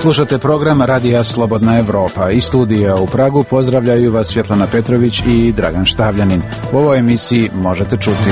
Slušate program Radija Slobodna Evropa. Iz studija u Pragu pozdravljaju vas Svjetlana Petrović i Dragan Štavljanin. U ovoj emisiji možete čuti: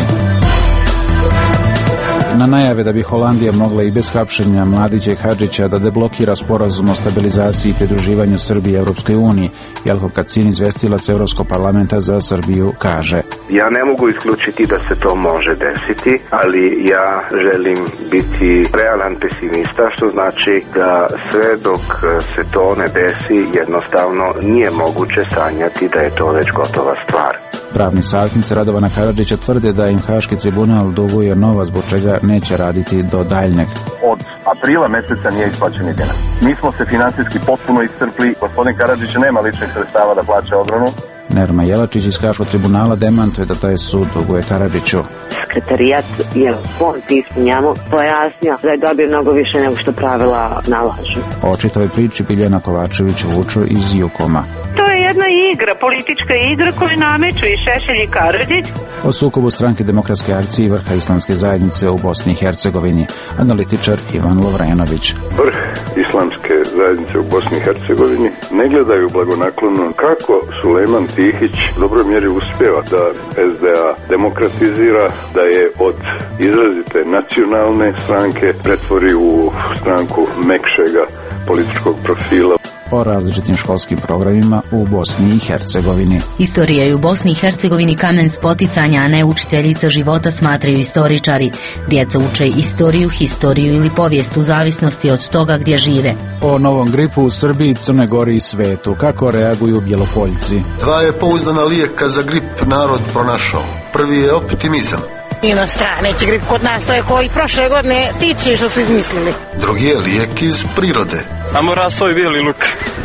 na najave da bi Holandija mogla i bez hapšenja Mladića i Hadžića da deblokira sporazum o stabilizaciji i pridruživanju Srbije Evropskoj uniji, Jelko Kacin, izvestilac Evropskog parlamenta za Srbiju, kaže: ja ne mogu isključiti da se to može desiti, ali ja želim biti realan pesimista, što znači da sve dok se to ne desi, jednostavno nije moguće sanjati da je to već gotova stvar. Pravni savjetnici Radovana Karadžića tvrde da im Haški tribunal duguje novac, zbog čega neće raditi do daljnjeg. Od aprila meseca nije isplaćen ni dinar. Mi smo se finansijski potpuno iscrpli. Gospodin Karadžić nema ličnih sredstava da plaća odbranu. Nerma Jelačić iz Haškog tribunala demantuje da taj sud duguje Karadžiću. Sekretarijat je fond ispunjamo pojasnio da je dobio mnogo više nego što pravila nalažu. O čitavoj priči Biljana Kovačević Vučo iz Jukoma. To je jedna igra, politička igra koju nameću i Šešelj i Karadžić. O sukobu Stranke demokratske akcije i vrha Islamske zajednice u Bosni i Hercegovini, analitičar Ivan Lovrenović. Vrh Islamske zajednice u Bosni i Hercegovini ne gledaju blagonaklono kako Sulejman Tihić u dobroj mjeri uspjeva da SDA demokratizira, da je od izrazite nacionalne stranke pretvori u stranku mekšega političkog profila. O različitim školskim programima u Bosni i Hercegovini. Istorija je u Bosni i Hercegovini kamen spoticanja, a ne učiteljica života, smatraju istoričari. Djeca uče istoriju, historiju ili povijest u zavisnosti od toga gdje žive. O novom gripu u Srbiji, Crnoj Gori i svetu. Kako reaguju Bjelopoljci? Dva je pouzdana lijeka za grip narod pronašao. Prvi je optimizam. Inostrani grip kod nas, to je koji prošle godine tiče što su izmislili. Drugi je lijek iz prirode. Samo rasoj bijeli luk.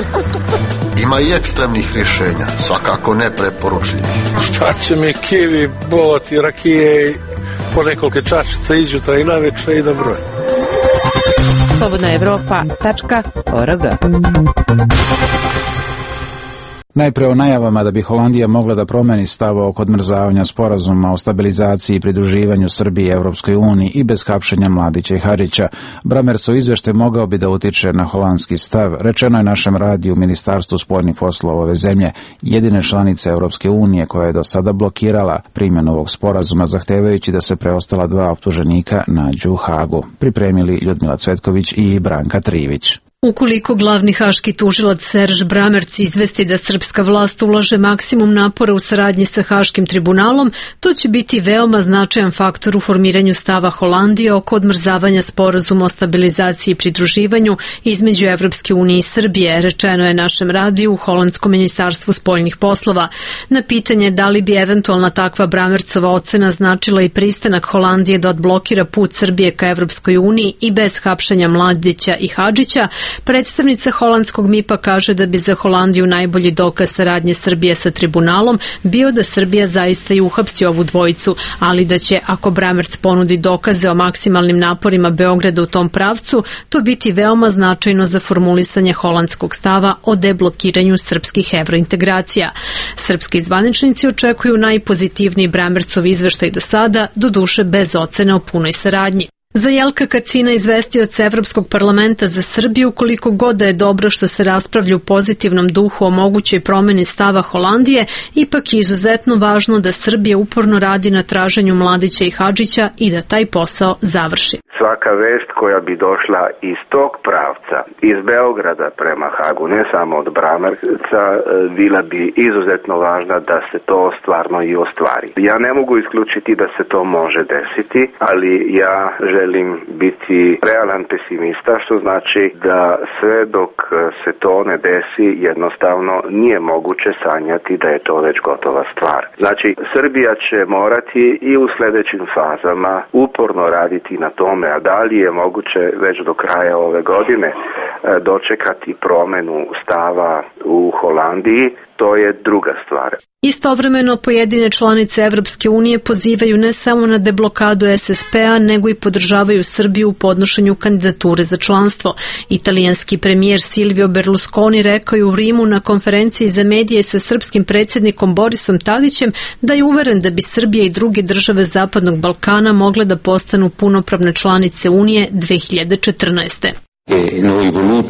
Ima i ekstremnih rješenja, svakako ne preporučljivih. Šta će mi kivi, bolati, rakije i po nekoliko čašica izjutra i navečer i dobro je. slobodnaevropa.org. Najpre o najavama da bi Holandija mogla da promeni stav oko odmrzavanja sporazuma o stabilizaciji i pridruživanju Srbije Evropskoj uniji i bez hapšenja Mladića i Hadžića. Bramersov izveštaj mogao bi da utiče na holandski stav, rečeno je našem radiju u Ministarstvu spoljnih poslova ove zemlje, jedine članice Evropske unije koja je do sada blokirala primjenu ovog sporazuma, zahtevajući da se preostala dva optuženika nađu u Hagu. Pripremili Ljudmila Cvetković i Branka Trivić. Ukoliko glavni haški tužilac Serž Bramerc izvesti da srpska vlast ulaže maksimum napora u saradnji sa Haškim tribunalom, to će biti veoma značajan faktor u formiranju stava Holandije oko odmrzavanja sporazuma o stabilizaciji i pridruživanju između Evropske unije i Srbije, rečeno je našem radiju u Holandskom ministarstvu spoljnih poslova. Na pitanje da li bi eventualna takva Bramercova ocena značila i pristanak Holandije da odblokira put Srbije ka Evropskoj uniji i bez hapšenja Mladića i Hadžića, predstavnica holandskog MIP-a kaže da bi za Holandiju najbolji dokaz saradnje Srbije sa tribunalom bio da Srbija zaista i uhapsi ovu dvojicu, ali da će, ako Bramerc ponudi dokaze o maksimalnim naporima Beograda u tom pravcu, to biti veoma značajno za formulisanje holandskog stava o deblokiranju srpskih evrointegracija. Srpski zvaničnici očekuju najpozitivniji Bramercov izveštaj do sada, doduše bez ocene o punoj saradnji. Za Jelka Kacina, izvestioca Evropskog parlamenta za Srbiju, koliko god da je dobro što se raspravlja u pozitivnom duhu o mogućoj promjeni stava Holandije, ipak je izuzetno važno da Srbija uporno radi na traženju Mladića i Hadžića i da taj posao završi. Svaka vest koja bi došla iz tog pravca, iz Beograda prema Hagu, ne samo od Bramerca, bila bi izuzetno važna da se to stvarno i ostvari. Ja ne mogu isključiti da se to može desiti, ali ja želim biti realan pesimista, što znači da sve dok se to ne desi, jednostavno nije moguće sanjati da je to već gotova stvar. Znači, Srbija će morati i u sljedećim fazama uporno raditi na tome, a da li je moguće već do kraja ove godine dočekati promjenu stava u Holandiji, to je druga stvar. Istovremeno pojedine članice Evropske unije pozivaju ne samo na deblokadu SSP-a, nego i podržavaju Srbiju u podnošenju kandidature za članstvo. Italijanski premijer Silvio Berlusconi rekao je u Rimu na konferenciji za medije sa srpskim predsjednikom Borisom Tadićem da je uveren da bi Srbija i druge države Zapadnog Balkana mogle da postanu punopravne članice Unije 2014. Noi voluto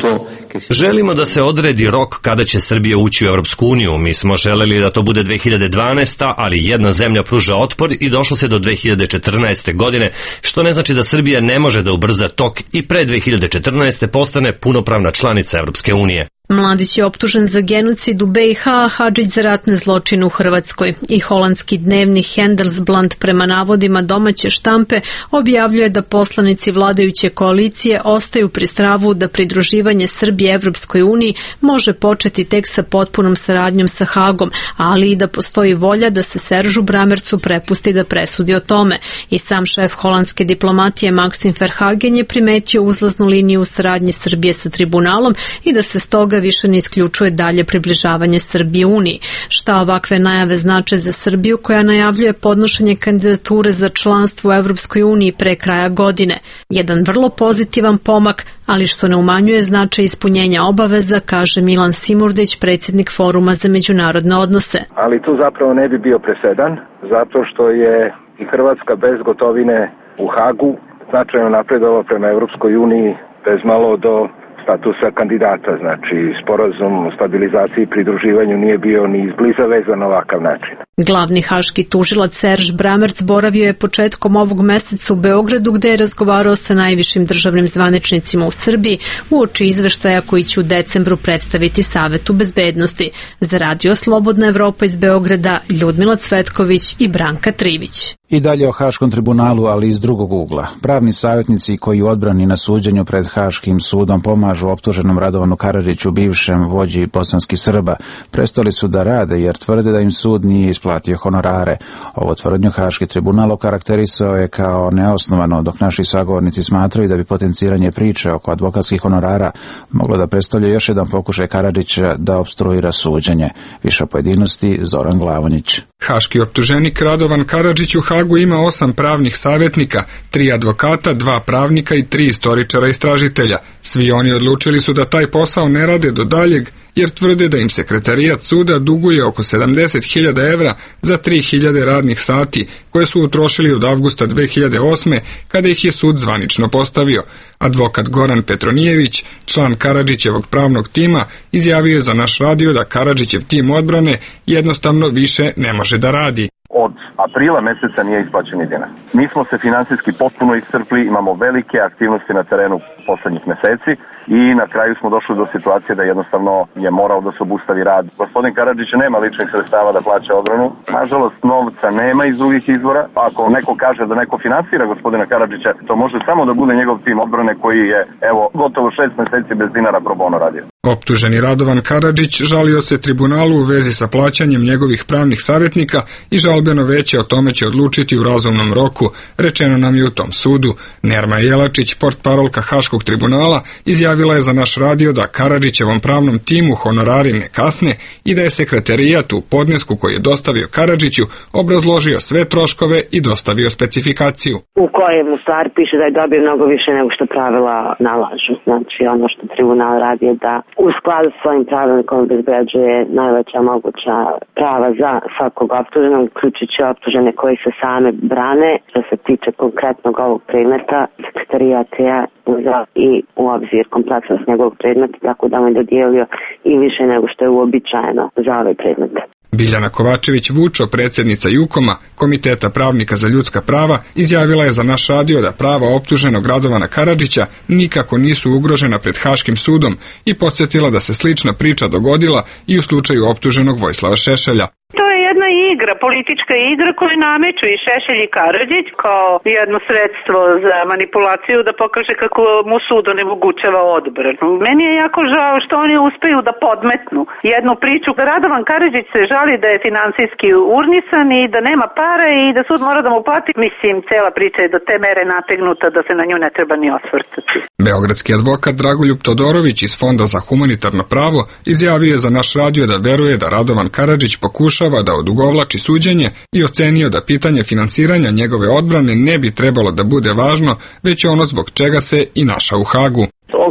Želimo da se odredi rok kada će Srbija ući u Evropsku uniju. Mi smo želeli da to bude 2012. ali jedna zemlja pruža otpor i došlo se do 2014. godine, što ne znači da Srbija ne može da ubrza tok i pre 2014. postane punopravna članica Evropske unije. Mladić je optužen za genocid u BiH, a Hadžić za ratne zločine u Hrvatskoj. I holandski dnevnik Handelsblad prema navodima domaće štampe objavljuje da poslanici vladajuće koalicije ostaju pri stavu da pridruživanje Srbije Evropskoj uniji može početi tek sa potpunom saradnjom sa Hagom, ali i da postoji volja da se Seržu Bramercu prepusti da presudi o tome. I sam šef holandske diplomatije Maxim Verhagen je primetio uzlaznu liniju u saradnji Srbije sa tribunalom i da se stoga više ne isključuje dalje približavanje Srbije Uniji. Šta ovakve najave znače za Srbiju koja najavljuje podnošenje kandidature za članstvo u Evropskoj uniji pre kraja godine? Jedan vrlo pozitivan pomak, ali što ne umanjuje značaj ispunjenja obaveza, kaže Milan Simurdić, predsjednik Foruma za međunarodne odnose. Ali tu zapravo ne bi bio presedan, zato što je i Hrvatska bez gotovine u Hagu značajno napredovala prema Evropskoj uniji bez malo do statusa kandidata, znači sporazum o stabilizaciji i pridruživanju nije bio ni izbliza vezan na ovakav način. Glavni haški tužilac Serž Bramerc boravio je početkom ovog meseca u Beogradu gde je razgovarao sa najvišim državnim zvaničnicima u Srbiji uoči izveštaja koji će u decembru predstaviti Savetu bezbednosti. Za Radio Slobodna Evropa iz Beograda, Ljudmila Cvetković i Branka Trivić. I dalje o Haškom tribunalu, ali iz drugog ugla. Pravni savjetnici koji u odbrani na suđenju pred Haškim sudom pomažu optuženom Radovanu Karadžiću, bivšem vođi bosanskih Srba, prestali su da rade jer tvrde da im sud nije isplatio honorare. Ovo tvrdnju Haški tribunal okarakterisao je kao neosnovano, dok naši sagovornici smatraju da bi potenciranje priče oko advokatskih honorara moglo da predstavlja još jedan pokušaj Karadžića da opstruira suđenje. Više pojedinosti Zoran Glavonić. Haški optuženik Radovan Karadžić u Hagu ima 8 pravnih savjetnika, 3 advokata, 2 pravnika i 3 istoričara istražitelja. Svi oni odlučili su da taj posao ne rade do daljeg, jer tvrde da im sekretarijat suda duguje oko 70.000 evra za 3.000 radnih sati, koje su utrošili od avgusta 2008. kada ih je sud zvanično postavio. Advokat Goran Petronijević, član Karadžićevog pravnog tima, izjavio je za naš radio da Karadžićev tim odbrane jednostavno više ne može da radi. Od aprila meseca nije isplaćen dinar. Mi smo se finansijski potpuno iscrpli, imamo velike aktivnosti na terenu poslednjih meseci i na kraju smo došli do situacije da jednostavno je morao da se obustavi rad. Gospodin Karadžić nema ličnih sredstava da plaća odbranu. Nažalost, novca nema iz drugih izvora. Ako neko kaže da neko finansira gospodina Karadžića, to može samo da bude njegov tim odbrane koji je, evo, gotovo 6 meseci bez dinara pro bono radio. Optuženi Radovan Karadžić žalio se tribunalu u vezi sa plaćanjem njegovih pravnih savjetnika i žalbeno veće o tome će odlučiti u razumnom roku, rečeno nam je u tom sudu. Nerma Jelačić, portparolka Haškog tribunala, izjavila je za naš radio da Karadžićevom pravnom timu honorari ne kasne i da je sekretarijat u podnesku koji je dostavio Karadžiću obrazložio sve troškove i dostavio specifikaciju. U kojem u stvari piše da je dobio mnogo više nego što pravila nalažu. Znači ono što tribunal radi je da u skladu s svojim pravilnikom obezbeđuje najveća moguća prava za svakog optuženog, uključujući optužene koji se same brane. Što se tiče konkretnog ovog predmeta, sekretarijat je uzeo i u obzir kompleksnost njegovog predmeta, tako da mu je dodijelio i više nego što je uobičajeno za ovaj predmet. Biljana Kovačević-Vučo, predsjednica Jukoma, Komiteta pravnika za ljudska prava, izjavila je za naš radio da prava optuženog Radovana Karadžića nikako nisu ugrožena pred Haškim sudom i podsjetila da se slična priča dogodila i u slučaju optuženog Vojislava Šešelja. To je jedna igra, politička igra koju nameću i Šešelj i Karadžić kao jedno sredstvo za manipulaciju da pokaže kako mu sud onemogućava odbranu. Meni je jako žao što oni uspeju da podmetnu jednu priču. Radovan Karadžić se žali da je finansijski urnisan i da nema para i da sud mora da mu plati. Mislim, cela priča je do te mere nategnuta da se na nju ne treba ni osvrtati. Beogradski advokat Dragoljub Todorović iz Fonda za humanitarno pravo izjavio je za naš radio da veruje da Radovan Karadžić pokušava da odugovlači suđenje i ocenio da pitanje finansiranja njegove odbrane ne bi trebalo da bude važno, već ono zbog čega se i našao u Hagu. Osnovno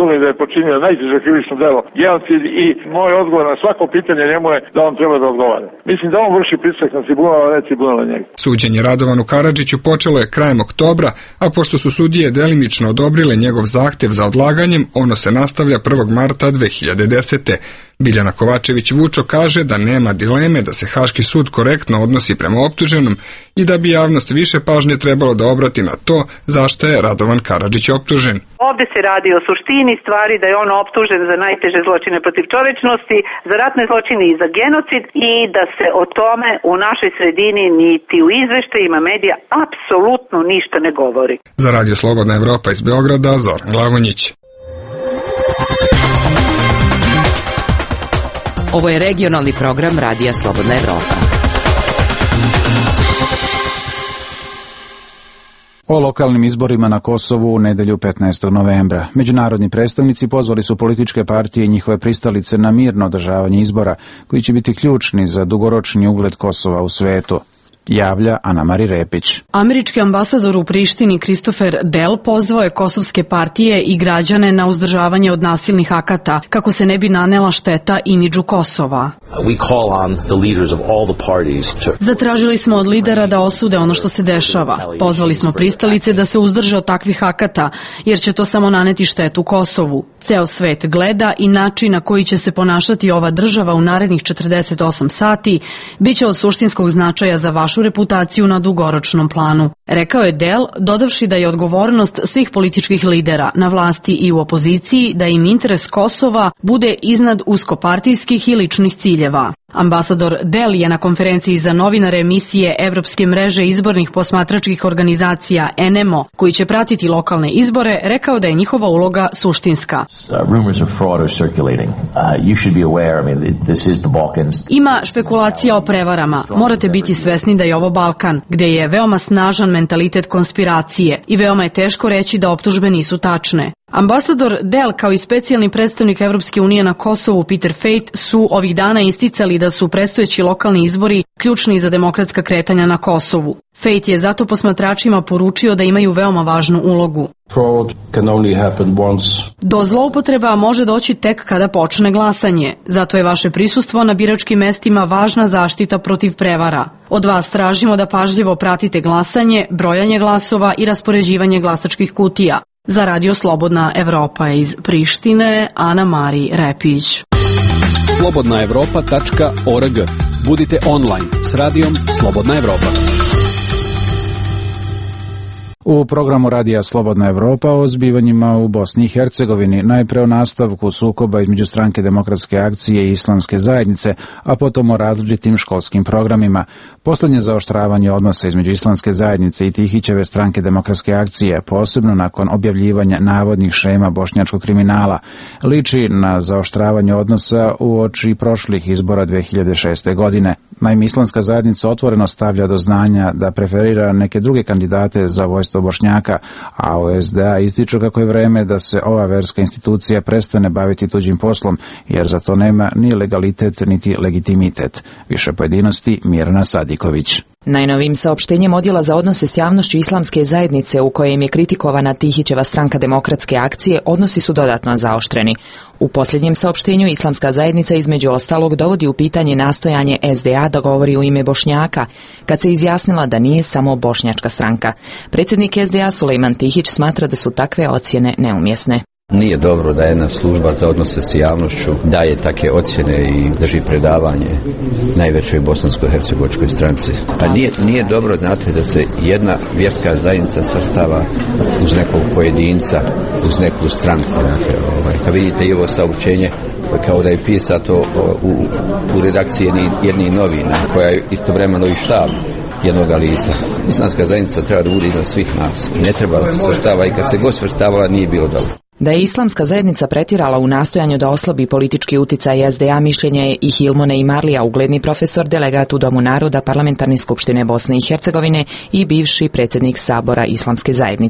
sumnji da je počinio najteže krivično delo, genocid, i moj odgovor na svako pitanje njemu je da on treba da odgovara. Mislim da on vrši pritisak na tribunal, a ne tribunal na njega. Suđenje Radovanu Karadžiću počelo je krajem oktobra, a pošto su sudije delimično odobrile njegov zahtev za odlaganjem, ono se nastavlja 1. marta 2010. Biljana Kovačević-Vučo kaže da nema dileme da se Haški sud korektno odnosi prema optuženom i da bi javnost više pažnje trebalo da obrati na to zašto je Radovan Karadžić optužen. Ovde se radi o suštini stvari, da je on optužen za najteže zločine protiv čovečnosti, za ratne zločine i za genocid, i da se o tome u našoj sredini niti u izveštajima medija apsolutno ništa ne govori. Za Radio Slobodna Evropa iz Beograda, Zoran Glavonjić. Ovo je regionalni program Radija Slobodna Evropa. O lokalnim izborima na Kosovu u nedelju 15. novembra. Međunarodni predstavnici pozvali su političke partije i njihove pristalice na mirno održavanje izbora, koji će biti ključni za dugoročni ugled Kosova u svetu. Javlja Ana-Mari Repić. Američki ambasador u Prištini Christopher Dell pozvao je kosovske partije i građane na uzdržavanje od nasilnih akata kako se ne bi nanela šteta imidžu Kosova. Zatražili smo od lidera da osude ono što se dešava. Pozvali smo pristalice da se uzdrže od takvih akata, jer će to samo naneti štetu Kosovu. Ceo svet gleda i način na koji će se ponašati ova država u narednih 48 sati biće od suštinskog značaja za vašu reputaciju na dugoročnom planu. Rekao je Dell, dodavši da je odgovornost svih političkih lidera na vlasti i u opoziciji da im interes Kosova bude iznad uskopartijskih i ličnih ciljeva. Ambasador Dell je na konferenciji za novinare emisije Evropske mreže izbornih posmatračkih organizacija NMO, koji će pratiti lokalne izbore, rekao da je njihova uloga suštinska. Ima špekulacija o prevarama. Morate biti svesni da je ovo Balkan, gde je veoma snažan mentalitet konspiracije i veoma je teško reći da optužbe nisu tačne. Ambasador Dell kao i specijalni predstavnik Evropske unije na Kosovu Peter Fate su ovih dana isticali da su predstojeći lokalni izbori ključni za demokratska kretanja na Kosovu. Fate je zato posmatračima poručio da imaju veoma važnu ulogu. Do zloupotreba može doći tek kada počne glasanje, zato je vaše prisustvo na biračkim mestima važna zaštita protiv prevara. Od vas tražimo da pažljivo pratite glasanje, brojanje glasova i raspoređivanje glasačkih kutija. Za Radio Slobodna Evropa iz Prištine, Ana-Mari Repić. slobodnaevropa.org. Budite online s radijom Slobodna Evropa. U programu Radija Slobodna Evropa o zbivanjima u Bosni i Hercegovini, najpre o nastavku sukoba između Stranke demokratske akcije i Islamske zajednice, a potom o različitim školskim programima. Poslednje zaoštravanje odnosa između Islamske zajednice i Tihićeve Stranke demokratske akcije, posebno nakon objavljivanja navodnih šema bošnjačkog kriminala, liči na zaoštravanje odnosa uoči prošlih izbora 2006. godine. Naime, Islamska zajednica otvoreno stavlja do znanja da preferira neke druge kandidate za vojstvo Bošnjaka, a OSDA ističu kako je vreme da se ova verska institucija prestane baviti tuđim poslom, jer za to nema ni legalitet niti legitimitet. Više pojedinosti Mirna Sadiković. Najnovim saopštenjem Odjela za odnose s javnošću Islamske zajednice u kojem je kritikovana Tihićeva Stranka demokratske akcije, odnosi su dodatno zaoštreni. U posljednjem saopštenju Islamska zajednica između ostalog dovodi u pitanje nastojanje SDA da govori u ime Bošnjaka, kad se izjasnila da nije samo bošnjačka stranka. Predsjednik SDA Sulejman Tihić smatra da su takve ocjene neumjesne. Nije dobro da jedna služba za odnose s javnošću daje takve ocjene i drži predavanje najvećoj bosansko-hercegovačkoj stranci. Pa nije dobro, znate, da se jedna vjerska zajednica svrstava uz nekog pojedinca, uz neku stranku. Znate, kad vidite i ovo saopćenje, kao da je pisato u redakciji jednih novina, koja je istovremeno i štab jednoga lica. Islamska zajednica treba da bude iznad svih nas. Ne treba da se svrstava, i kad se god svrstavala nije bilo dobro. Da je Islamska zajednica pretirala u nastojanju da oslabi politički uticaj SDA, mišljenje je i Hilmone Imarlija, ugledni profesor, delegat u Domu naroda Parlamentarne skupštine Bosne i Hercegovine i bivši predsjednik Sabora Islamske zajednice.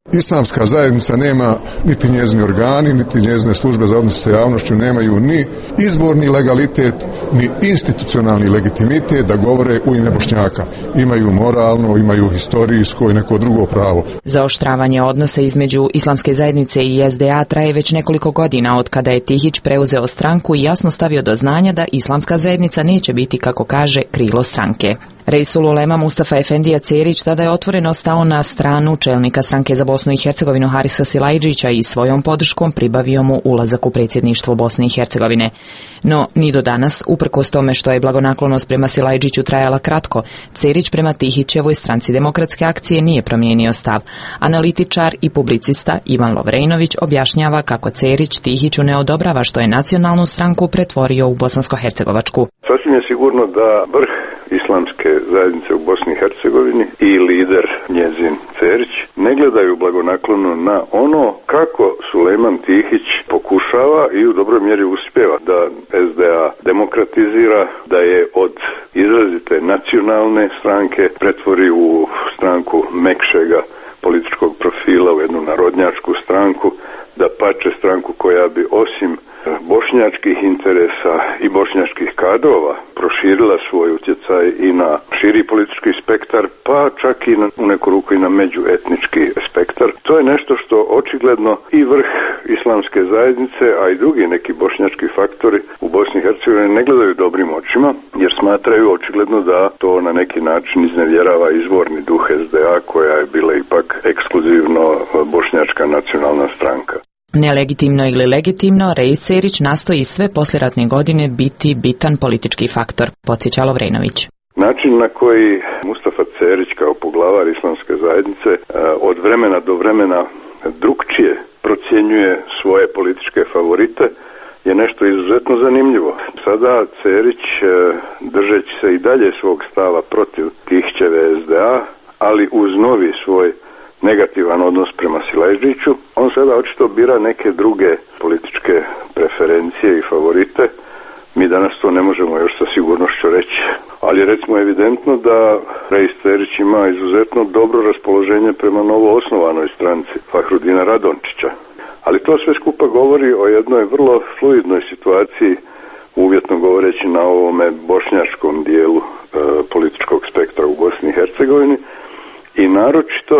Islamska zajednica nema, niti njezini organi, niti njezine službe za odnose sa javnošću nemaju ni izborni legalitet, ni institucionalni legitimitet da govore u ime Bošnjaka. Imaju moralno, imaju historijsko i neko drugo pravo. Zaoštravanje odnosa između Islamske zajednice i SDA traje već nekoliko godina od kada je Tihić preuzeo stranku i jasno stavio do znanja da Islamska zajednica neće biti, kako kaže, krilo stranke. Reisul ulema Mustafa Efendija Cerić tada je otvoreno stao na stranu čelnika stranke za Bosnu i Hercegovinu Harisa Silajdžića i svojom podrškom pribavio mu ulazak u predsjedništvo Bosne i Hercegovine. No, ni do danas, uprkos tome što je blagonaklonost prema Silajdžiću trajala kratko, Cerić prema Tihićevoj stranci Demokratske akcije nije promijenio stav. Analitičar i publicista Ivan Lovrejnović objašnjava kako Cerić Tihiću ne odobrava što je nacionalnu stranku pretvorio u bosansko-hercegovačku. Sasvim je sigurno da vrh Islamske zajednice u Bosni i Hercegovini i lider njezin Cerić ne gledaju blagonaklono na ono kako Sulejman Tihić pokušava i u dobroj mjeri uspjeva da SDA demokratizira, da je od izrazite nacionalne stranke pretvori u stranku mekšega političkog profila, u jednu narodnjačku stranku, da pače stranku koja bi osim bošnjačkih interesa i bošnjačkih kadrova proširila svoj utjecaj i na širi politički spektar, pa čak i u neku ruku i na međuetnički spektar. To je nešto što očigledno i vrh Islamske zajednice, a i drugi neki bošnjački faktori u Bosni i Hercegovini ne gledaju dobrim očima, jer smatraju očigledno da to na neki način iznevjerava izvorni duh SDA, koja je bila ipak ekskluzivno bošnjačka nacionalna stranka. Nelegitimno ili legitimno, Reis Cerić nastoji sve poslijeratne godine biti bitan politički faktor, podsjeća Lovrejnović. Način na koji Mustafa Cerić kao poglavar Islamske zajednice od vremena do vremena drukčije procjenjuje svoje političke favorite je nešto izuzetno zanimljivo. Sada Cerić, držeći se i dalje svog stava protiv Tihićeve SDA, ali uz novi svoj negativan odnos prema Silajdžiću, on sada očito bira neke druge političke preferencije i favorite. Mi danas to ne možemo još sa sigurnošću reći. Ali je recimo evidentno da Reis Cerić ima izuzetno dobro raspoloženje prema novo osnovanoj stranci Fahrudina Radončića. Ali to sve skupa govori o jednoj vrlo fluidnoj situaciji, uvjetno govoreći na ovome bošnjačkom dijelu političkog spektra u Bosni i Hercegovini, i naročito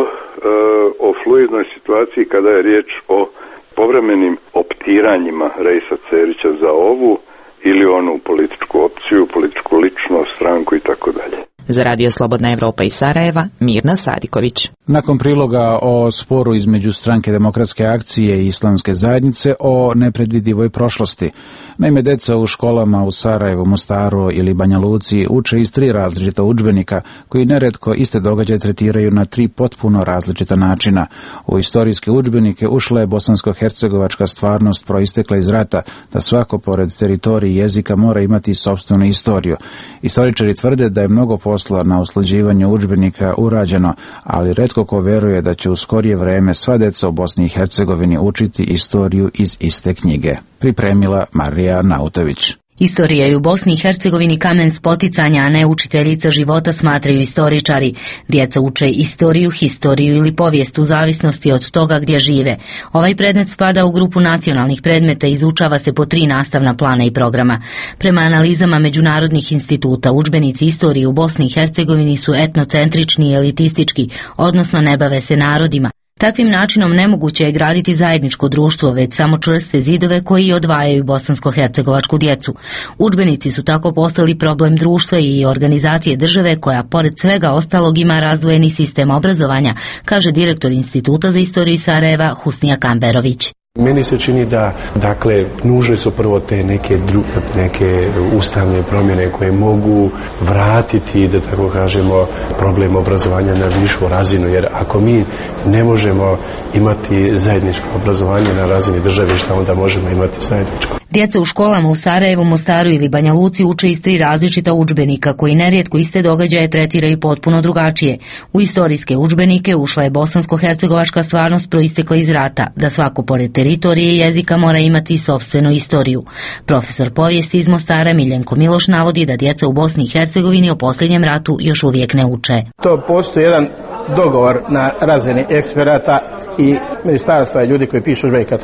o fluidnoj situaciji kada je riječ o povremenim optiranjima Reisa Cerića za ovu ili onu političku opciju, političku ličnost, stranku i tako dalje. Za Radio Slobodna Evropa iz Sarajeva, Mirna Sadiković. Nakon priloga o sporu između stranke Demokratske akcije i Islamske zajednice o nepredvidivoj prošlosti. Naime, deca u školama u Sarajevu, Mostaru ili Banja Luci uče iz 3 različita udžbenika koji neretko iste događaje tretiraju na 3 potpuno različita načina. U istorijske udžbenike ušla je bosansko-hercegovačka stvarnost proistekla iz rata, da svako pored teritorije i jezika mora imati sopstvenu istoriju. Istoričari tvrde da je mnogo posla na usklađivanju udžbenika urađeno, ali retko ko veruje da će u skorije vreme sva deca u Bosni i Hercegovini učiti istoriju iz iste knjige. Pripremila Marija Nautović. Istorija je u Bosni i Hercegovini kamen spoticanja, a ne učiteljica života, smatraju istoričari. Djeca uče istoriju, historiju ili povijest u zavisnosti od toga gdje žive. Ovaj predmet spada u grupu nacionalnih predmeta i izučava se po 3 nastavna plana i programa. Prema analizama međunarodnih instituta, udžbenici istorije u Bosni i Hercegovini su etnocentrični i elitistički, odnosno ne bave se narodima. Takvim načinom nemoguće je graditi zajedničko društvo, već samo čvrste zidove koji odvajaju bosansko-hercegovačku djecu. Udžbenici su tako postali problem društva i organizacije države koja pored svega ostalog ima razdvojeni sistem obrazovanja, kaže direktor Instituta za istoriju Sarajeva Husnija Kamberović. Meni se čini da, nužne su prvo te neke ustavne promjene koje mogu vratiti, da tako kažemo, problem obrazovanja na višu razinu, jer ako mi ne možemo imati zajedničko obrazovanje na razini države, šta onda možemo imati zajedničko? Djeca u školama u Sarajevu, Mostaru ili Banja Luci uče iz 3 različita udžbenika koji nerijetko iste događaje tretiraju potpuno drugačije. U istorijske udžbenike ušla je bosansko-hercegovačka stvarnost proistekla iz rata, da svako pored teritorije i jezika mora imati sopstvenu istoriju. Profesor povijesti iz Mostara Miljenko Miloš navodi da djeca u Bosni i Hercegovini o posljednjem ratu još uvijek ne uče. To postoji jedan dogovor na razini eksperata i ministarstva i ljudi koji pišu udžbenike,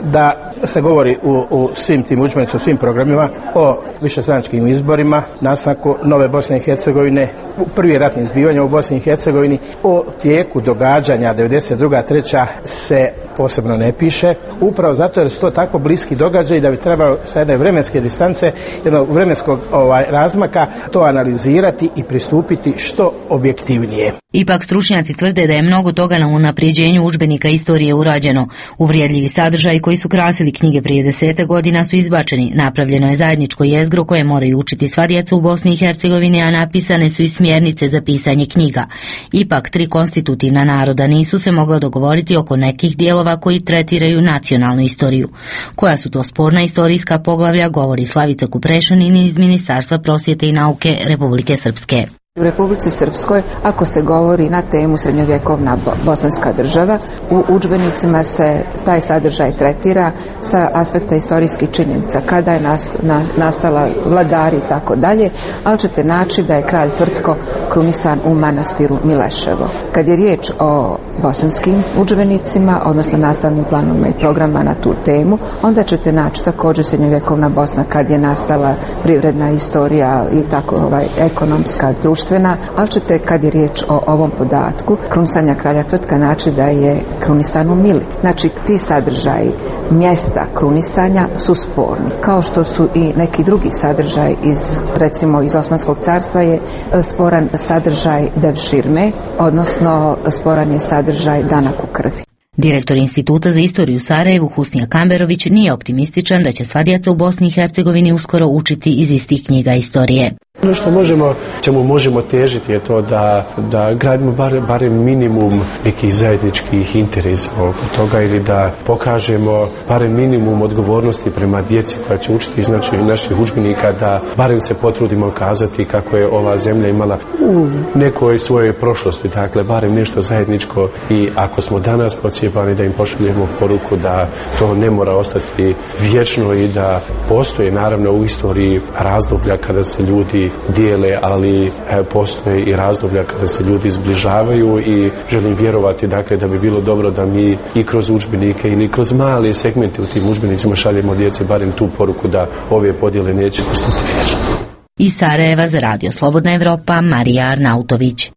da se govori u svim tim udžbenicima, u svim programima o višestranačkim izborima, nastanku nove Bosne i Hercegovine, prvi ratni zbivanja u Bosni i Hercegovini, o tijeku događanja 92. 3. se posebno ne piše, upravo zato jer su to tako bliski događaji da bi trebalo sa jedne vremenske distance, jednog vremenskog razmaka to analizirati i pristupiti što objektivnije. Ipak stručnjaci tvrde da je mnogo toga na unapređenju udžbenika istorije urađeno. Uvrijedljivi sadržaji koji su krasili knjige prije 10 godina su izbačeni. Napravljeno je zajedničko jezgro koje moraju učiti sva djeca u Bosni i Hercegovini, a napisane su i smjernice za pisanje knjiga. Ipak 3 konstitutivna naroda nisu se mogla dogovoriti oko nekih dijelova koji tretiraju nacionalnu istoriju. Koja su to sporna istorijska poglavlja, govori Slavica Kuprešanin iz Ministarstva prosvjete i nauke Republike Srpske. U Republici Srpskoj, ako se govori na temu srednjovjekovna bosanska država, u udžbenicima se taj sadržaj tretira sa aspekta istorijskih činjenica, kada je nastala vladari i tako dalje, ali ćete naći da je kralj Tvrtko krunisan u manastiru Mileševo. Kad je riječ o bosanskim udžbenicima, odnosno nastavnim planovima i programa na tu temu, onda ćete naći također srednjovjekovna Bosna kad je nastala privredna istorija i tako ekonomska, društvena, ali ćete kad je riječ o ovom podatku krunisanja kralja Tvrtka naći da je krunisan u Mili. Znači ti sadržaji mjesta krunisanja su sporni, kao što su i neki drugi sadržaj recimo iz Osmanskog carstva je sporan sadržaj Devširme, odnosno sporan je sadržaj Danak u krvi. Direktor Instituta za istoriju u Sarajevu Husnija Kamberović nije optimističan da će sva djeca u Bosni i Hercegovini uskoro učiti iz istih knjiga istorije. Ono što čemu možemo težiti je to da gradimo barem minimum nekih zajedničkih interesa oko toga ili da pokažemo barem minimum odgovornosti prema djeci koja će učiti iz naših udžbenika, da barem se potrudimo kazati kako je ova zemlja imala u nekoj svojoj prošlosti, dakle barem nešto zajedničko, i ako smo danas pocijepani da im pošaljemo poruku da to ne mora ostati vječno i da postoje naravno u istoriji razdoblja kada se ljudi dijele, ali postoje i razdoblja kada se ljudi zbližavaju, i želim vjerovati dakle da bi bilo dobro da mi i kroz udžbenike ili kroz male segmente u tim udžbenicima šaljemo djeci barem tu poruku da ove podjele neće ostati vječno. Iz Sarajeva za Radio Slobodna Evropa, Marija Arnautović.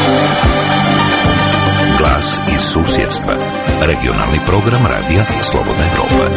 Glas iz susjedstva. Regionalni program Radija Slobodna Evropa.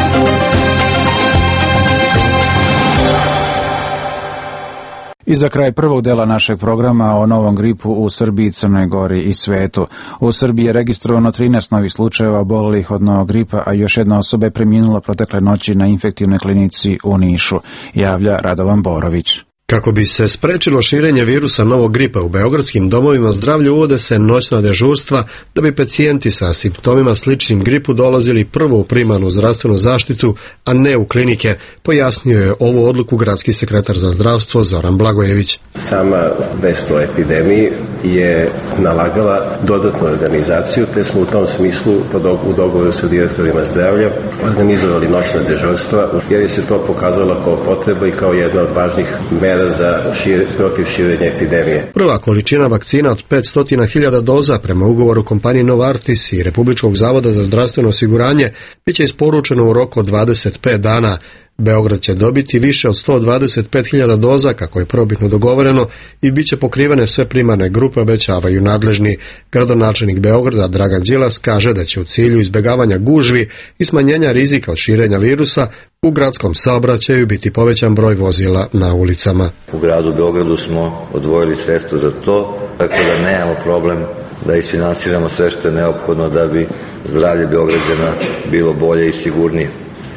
I za kraj prvog dela našeg programa o novom gripu u Srbiji, Crnoj Gori i svetu. U Srbiji je registrovano 13 novih slučajeva obolelih od novog gripa, a još jedna osoba je preminula protekle noći na infektivnoj klinici u Nišu, javlja Radovan Borović. Kako bi se sprečilo širenje virusa novog gripa u beogradskim domovima zdravlja, uvode se noćna dežurstva da bi pacijenti sa simptomima sličnim gripu dolazili prvo u primarnu zdravstvenu zaštitu, a ne u klinike, pojasnio je ovu odluku gradski sekretar za zdravstvo Zoran Blagojević. Sama vest o epidemiji je nalagala dodatnu organizaciju, te smo u tom smislu u dogovoru sa direktorima zdravlja organizovali noćna dežurstva, jer je se to pokazalo kao potreba i kao jedna od važnih mera protiv širenja epidemije. Prva količina vakcina od 500.000 doza prema ugovoru kompanije Novartis i Republičkog zavoda za zdravstveno osiguranje biće isporučeno u roku od 25 dana. Beograd će dobiti više od 125.000 doza, kako je prvobitno dogovoreno, i bit će pokrivene sve primarne grupe, obećavaju nadležni. Gradonačelnik Beograda Dragan Đilas kaže da će u cilju izbjegavanja gužvi i smanjenja rizika od širenja virusa u gradskom saobraćaju biti povećan broj vozila na ulicama. U gradu Beogradu smo odvojili sredstva za to, tako da nemamo problem da isfinansiramo sve što je neophodno da bi zdravlje Beograđana bilo bolje i sigurnije.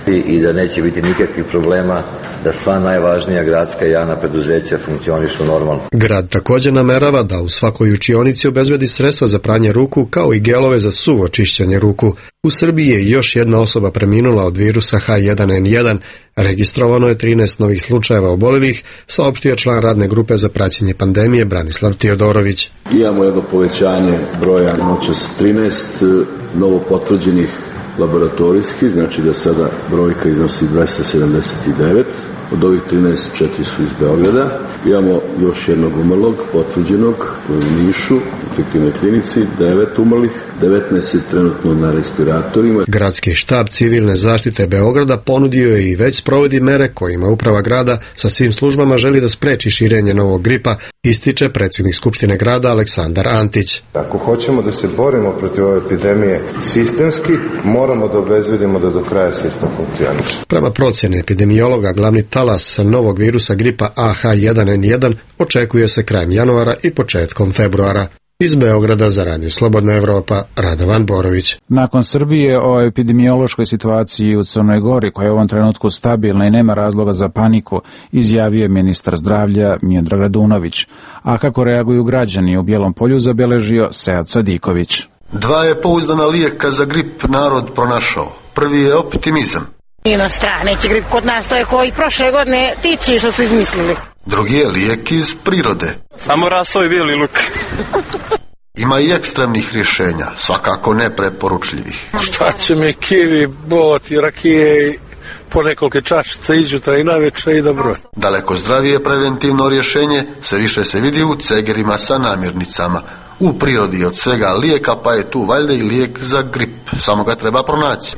I da neće biti nikakvih problema da sva najvažnija gradska i javna preduzeća funkcionišu normalno. Grad također namerava da u svakoj učionici obezbedi sredstva za pranje ruku, kao i gelove za suvo čišćenje ruku. U Srbiji je još jedna osoba preminula od virusa H1N1. Registrovano je 13 novih slučajeva oboljelih, saopštio član radne grupe za praćenje pandemije Branislav Teodorović. Imamo jedno povećanje broja noćas 13 novo potvrđenih laboratorijski, znači da sada brojka iznosi 279 Od ovih 13, 4 su iz Beograda. Imamo još jednog umrlog, potvrđenog u Nišu, u infektivnoj klinici, 9 umrlih, 19 je trenutno na respiratorima. Gradski štab civilne zaštite Beograda ponudio je i već sprovodi mere kojima uprava grada sa svim službama želi da spreči širenje novog gripa, ističe predsjednik Skupštine grada Aleksandar Antić. Ako hoćemo da se borimo protiv ove epidemije sistemski, moramo da obezbedimo da do kraja sistem funkcioniše. Prema procjeni epidemiologa, glavni talas novog virusa gripa AH1N1 očekuje se krajem januara i početkom februara. Iz Beograda za Radio Slobodna Evropa, Radovan Borović. Nakon Srbije o epidemiološkoj situaciji u Crnoj Gori, koja je u ovom trenutku stabilna i nema razloga za paniku, izjavio je ministar zdravlja Miodrag Radunović. A kako reaguju građani u Bijelom Polju, zabeležio Sead Sadiković. 2 je pouzdana lijeka za grip narod pronašao. Prvi je optimizam. Nije na strane, neće grip kod nas, to je koji prošle godine tiči što su izmislili. Drugi je lijek iz prirode. Samo raso i bijeli luk. Ima i ekstremnih rješenja, svakako ne preporučljivih. Šta će mi kivi, bot i rakije i po nekoliko čašica izjutra i navečer i dobro. Daleko zdravije preventivno rješenje sve više se vidi u cegerima sa namirnicama. U prirodi od svega lijeka, pa je tu valjda i lijek za grip, samo ga treba pronaći.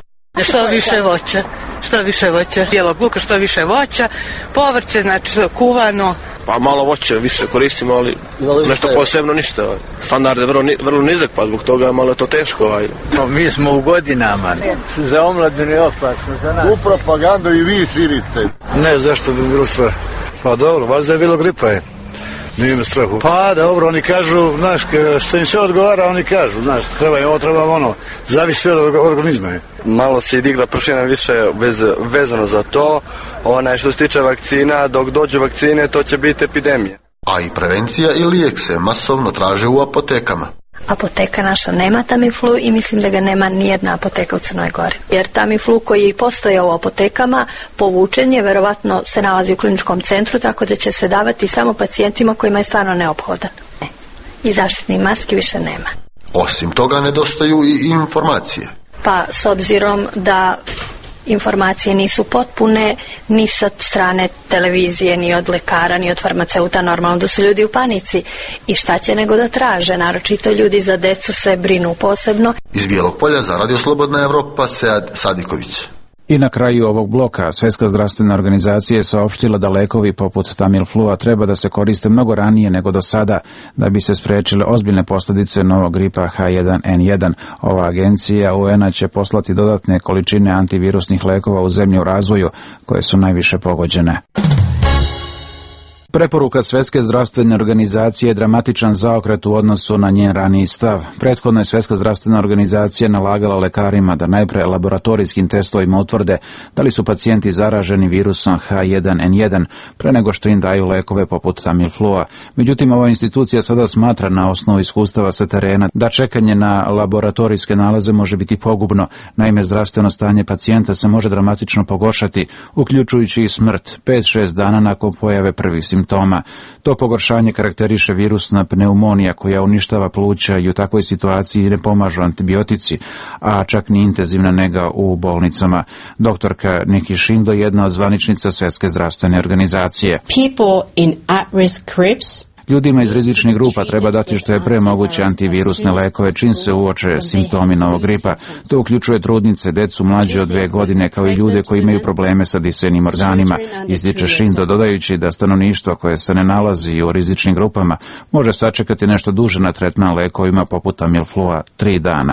Što više voća, bijelog luka, što više voća, povrće, znači kuvano. Pa malo voće više koristimo, ali nešto posebno ništa. Standard je vrlo nizak, pa zbog toga malo je to teško. No, mi smo u godinama, za omladinu je opasno, za nas. U propagandu i vi širite. Ne, zašto bi bilo strah? Pa dobro, vas da je bilo gripa je. Nije me strahu. Pa dobro, oni kažu, znaš, što im sve odgovara, oni kažu, znaš, treba ono, zavisi sve od organizma. Malo se i digla prašina više vezano za to, što se tiče vakcina, dok dođu vakcine, to će biti epidemija. A i prevencija i lijek se masovno traže u apotekama. Apoteka naša nema Tamiflu i mislim da ga nema nijedna apoteka u Crnoj Gori. Jer Tamiflu koji postoje u apotekama povučen je, verovatno se nalazi u kliničkom centru, tako da će se davati samo pacijentima kojima je stvarno neophodan. I zaštitnih maski više nema. Osim toga nedostaju i informacije. Pa s obzirom da informacije nisu potpune ni sa strane televizije, ni od lekara, ni od farmaceuta, normalno da su ljudi u panici. I šta će nego da traže, naročito ljudi za decu se brinu posebno. Iz Bijelog Polja za Radio Slobodna Evropa, Sead Sadiković. I na kraju ovog bloka Svjetska zdravstvena organizacija je saopštila da lekovi poput Tamiflua treba da se koriste mnogo ranije nego do sada da bi se sprečile ozbiljne posljedice novog gripa H1N1. Ova agencija UN-a će poslati dodatne količine antivirusnih lekova u zemlje u razvoju koje su najviše pogođene. Preporuka Svjetske zdravstvene organizacije je dramatičan zaokret u odnosu na njen raniji stav. Prethodno je Svjetska zdravstvena organizacija nalagala lekarima da najpre laboratorijskim testovima utvrde da li su pacijenti zaraženi virusom H1N1 pre nego što im daju lekove poput Tamiflua. Međutim, ova institucija sada smatra na osnovu iskustava sa terena da čekanje na laboratorijske nalaze može biti pogubno. Naime, zdravstveno stanje pacijenta se može dramatično pogoršati, uključujući i smrt 5-6 dana nakon pojave prvih simptoma. To pogoršanje karakteriše virusna pneumonija koja uništava pluća i u takvoj situaciji ne pomažu antibiotici, a čak ni intenzivna nega u bolnicama. Doktorka Nikki Shindo, jedna od zvaničnica Svjetske zdravstvene organizacije. People in at-risk groups Ljudima iz rizičnih grupa treba dati što je pre moguće antivirusne lekove čim se uoče simptomi novog gripa. To uključuje trudnice, decu mlađe od 2 godine kao i ljude koji imaju probleme sa disajnim organima, ističe Shindo, dodajući da stanovništvo koje se ne nalazi u rizičnim grupama može sačekati nešto duže na tretman lekovima poput Tamiflua 3 dana.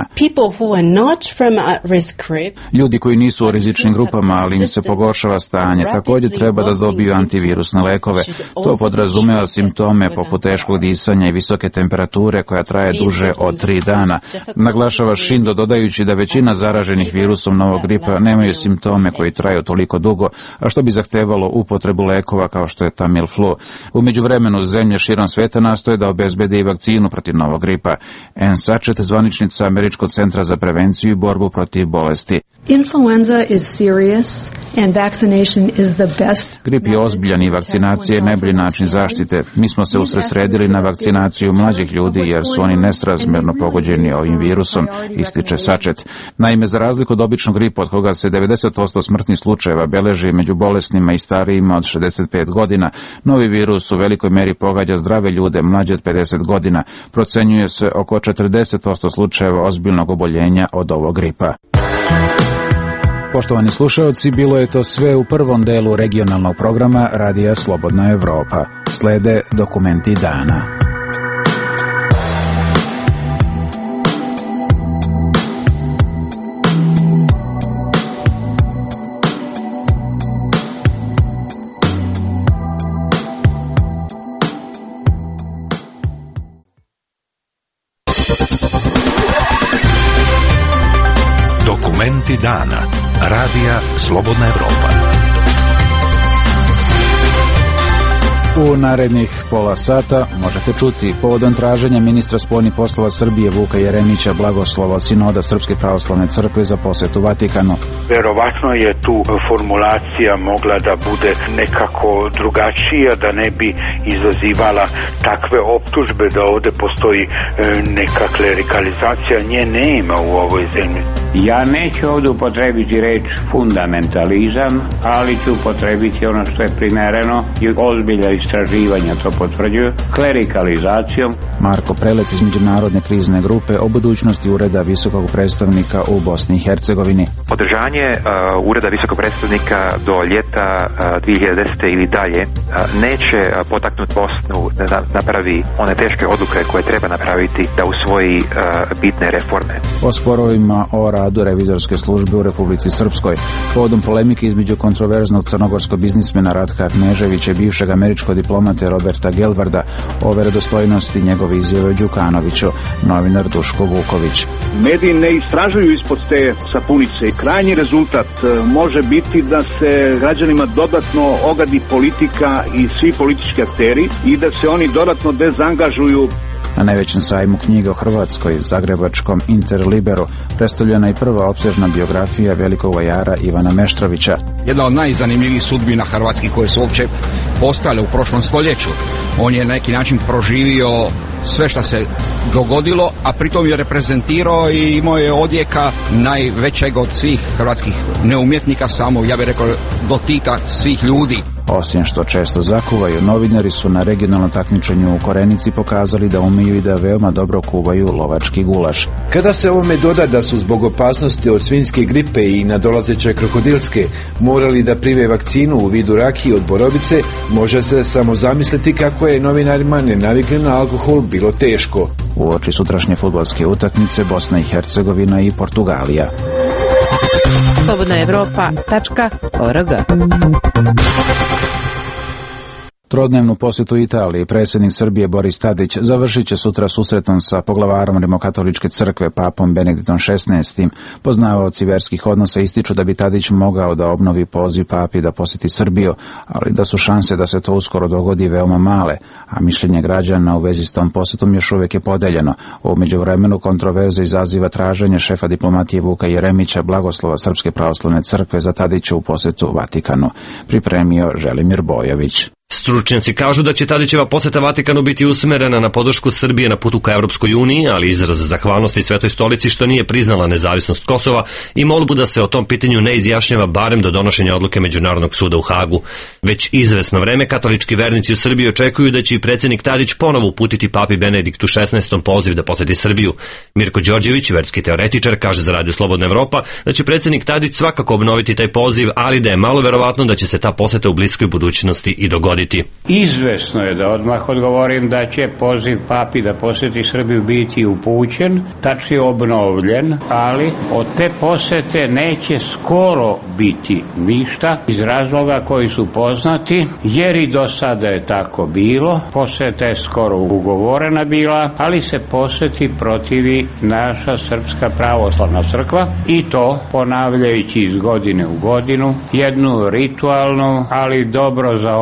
Ljudi koji nisu u rizičnim grupama, ali im se pogoršava stanje, također treba da dobiju antivirusne lekove. To podrazumeva simptome poput teškog disanja i visoke temperature koja traje duže od 3 dana. Naglašava Shindo, dodajući da većina zaraženih virusom novog gripa nemaju simptome koji traju toliko dugo, a što bi zahtevalo upotrebu lekova kao što je Tamiflu. U međuvremenu zemlje širom svijeta nastoje da obezbede i vakcinu protiv novog gripa. Ann Sachet, zvaničnica Američkog centra za prevenciju i borbu protiv bolesti. Influenza is serious and vaccination is the best. Grip je ozbiljan i vakcinacija je najbolji način zaštite. Mi smo se usredsredili na vakcinaciju mlađih ljudi jer su oni nesrazmjerno pogođeni ovim virusom, ističe Sačet. Naime, za razliku od običnog gripa od koga se 90% smrtnih slučajeva beleži među bolesnima i starijima od 65 godina, novi virus u velikoj meri pogađa zdrave ljude mlađe od 50 godina. Procenjuje se oko 40% slučajeva ozbiljnog oboljenja od ovog gripa. Poštovani slušaoci, bilo je to sve u prvom delu regionalnog programa Radija Slobodna Evropa. Slede dokumenti dana. Dokumenti dana. Radija Slobodna Evropa. U narednih pola sata možete čuti povodom traženja ministra spoljnih poslova Srbije Vuka Jeremića blagoslova Sinoda Srpske pravoslavne crkve za posetu Vatikanu. Verovatno je tu formulacija mogla da bude nekako drugačija, da ne bi izazivala takve optužbe da ovde postoji neka klerikalizacija. Nje nema u ovoj zemlji. Ja neću ovdje upotrebiti reč fundamentalizam, ali ću upotrebiti ono što je primereno i ozbilja istraživanja to potvrđuju, klerikalizacijom. Marko Prelec iz Međunarodne krizne grupe o budućnosti Ureda visokog predstavnika u Bosni i Hercegovini. Održanje Ureda visokog predstavnika do ljeta 2010. ili dalje neće potaknuti Bosnu da napravi one teške odluke koje treba napraviti da usvoji bitne reforme. O sporovima o radu revizorske službe u Republici Srpskoj. Povodom polemike između kontroverznog crnogorskog biznismena Ratka Kneževića i bivšeg američkog diplomate Roberta Gelvarda o verodostojnosti njegove izjave o Đukanoviću, novinar Duško Vuković. Mediji ne istražuju ispod te sapunice. Krajnji rezultat može biti da se građanima dodatno ogadi politika i svi politički akteri i da se oni dodatno dezangažuju. Na najvećem sajmu knjiga o Hrvatskoj, zagrebačkom Interliberu, predstavljena i prva opsežna biografija velikog vajara Ivana Meštrovića. Jedna od najzanimljivijih sudbina hrvatskih koje su uopće postale u prošlom stoljeću. On je na neki način proživio sve što se dogodilo, a pritom je reprezentirao i imao je odjeka najvećeg od svih hrvatskih neumjetnika, samo, ja bih rekao, dotika svih ljudi. Osim što često zakuvaju, novinari su na regionalnom takmičenju u Korenici pokazali da umeju i da veoma dobro kuvaju lovački gulaš. Kada se ovome doda da su zbog opasnosti od svinjske gripe i nadolazeće krokodilske morali da prime vakcinu u vidu rakije od borovice, može se samo zamisliti kako je novinarima nenavikli na alkohol bilo teško. Uoči sutrašnje fudbalske utakmice Bosna i Hercegovina i Portugalija. Slobodna Evropa.org. Trodnevnu posjetu Italiji predsjednik Srbije Boris Tadić završit će sutra susretom sa poglavarom Rimokatoličke crkve papom Benediktom XVI. Poznavaoci verskih odnosa ističu da bi Tadić mogao da obnovi poziv papi da posjeti Srbiju, ali da su šanse da se to uskoro dogodi veoma male, a mišljenje građana u vezi s tom posjetom još uvijek je podeljeno. U međuvremenu kontroverze izaziva traženje šefa diplomatije Vuka Jeremića blagoslova Srpske pravoslavne crkve za Tadićevu posjetu Vatikanu. Pripremio Želimir Bojović. Stručnjaci kažu da će Tadićeva poseta Vatikanu biti usmerena na podršku Srbije na putu ka Evropskoj uniji, ali izraz zahvalnosti Svetoj stolici što nije priznala nezavisnost Kosova i molbu da se o tom pitanju ne izjašnjava barem do donošenja odluke Međunarodnog suda u Hagu. Već izvesno vreme katolički vernici u Srbiji očekuju da će i predsjednik Tadić ponovo uputiti papi Benediktu XVI poziv da poseti Srbiju. Mirko Đorđević, verski teoretičar, kaže za Radio Slobodna Evropa da će predsjednik Tadić svakako obnoviti taj poziv, ali da je malo verovatno da će se ta poseta u bliskoj budućnosti i dogoditi. Izvesno je da odmah odgovorim da će poziv papi da posjeti Srbiju biti upućen, tačnije obnovljen, ali od te posete neće skoro biti ništa iz razloga koji su poznati, jer i do sada je tako bilo. Poseta je skoro ugovorena bila, ali se poseti protivi naša Srpska pravoslavna crkva i to ponavljajući iz godine u godinu jednu ritualnu, ali dobro zaobljenu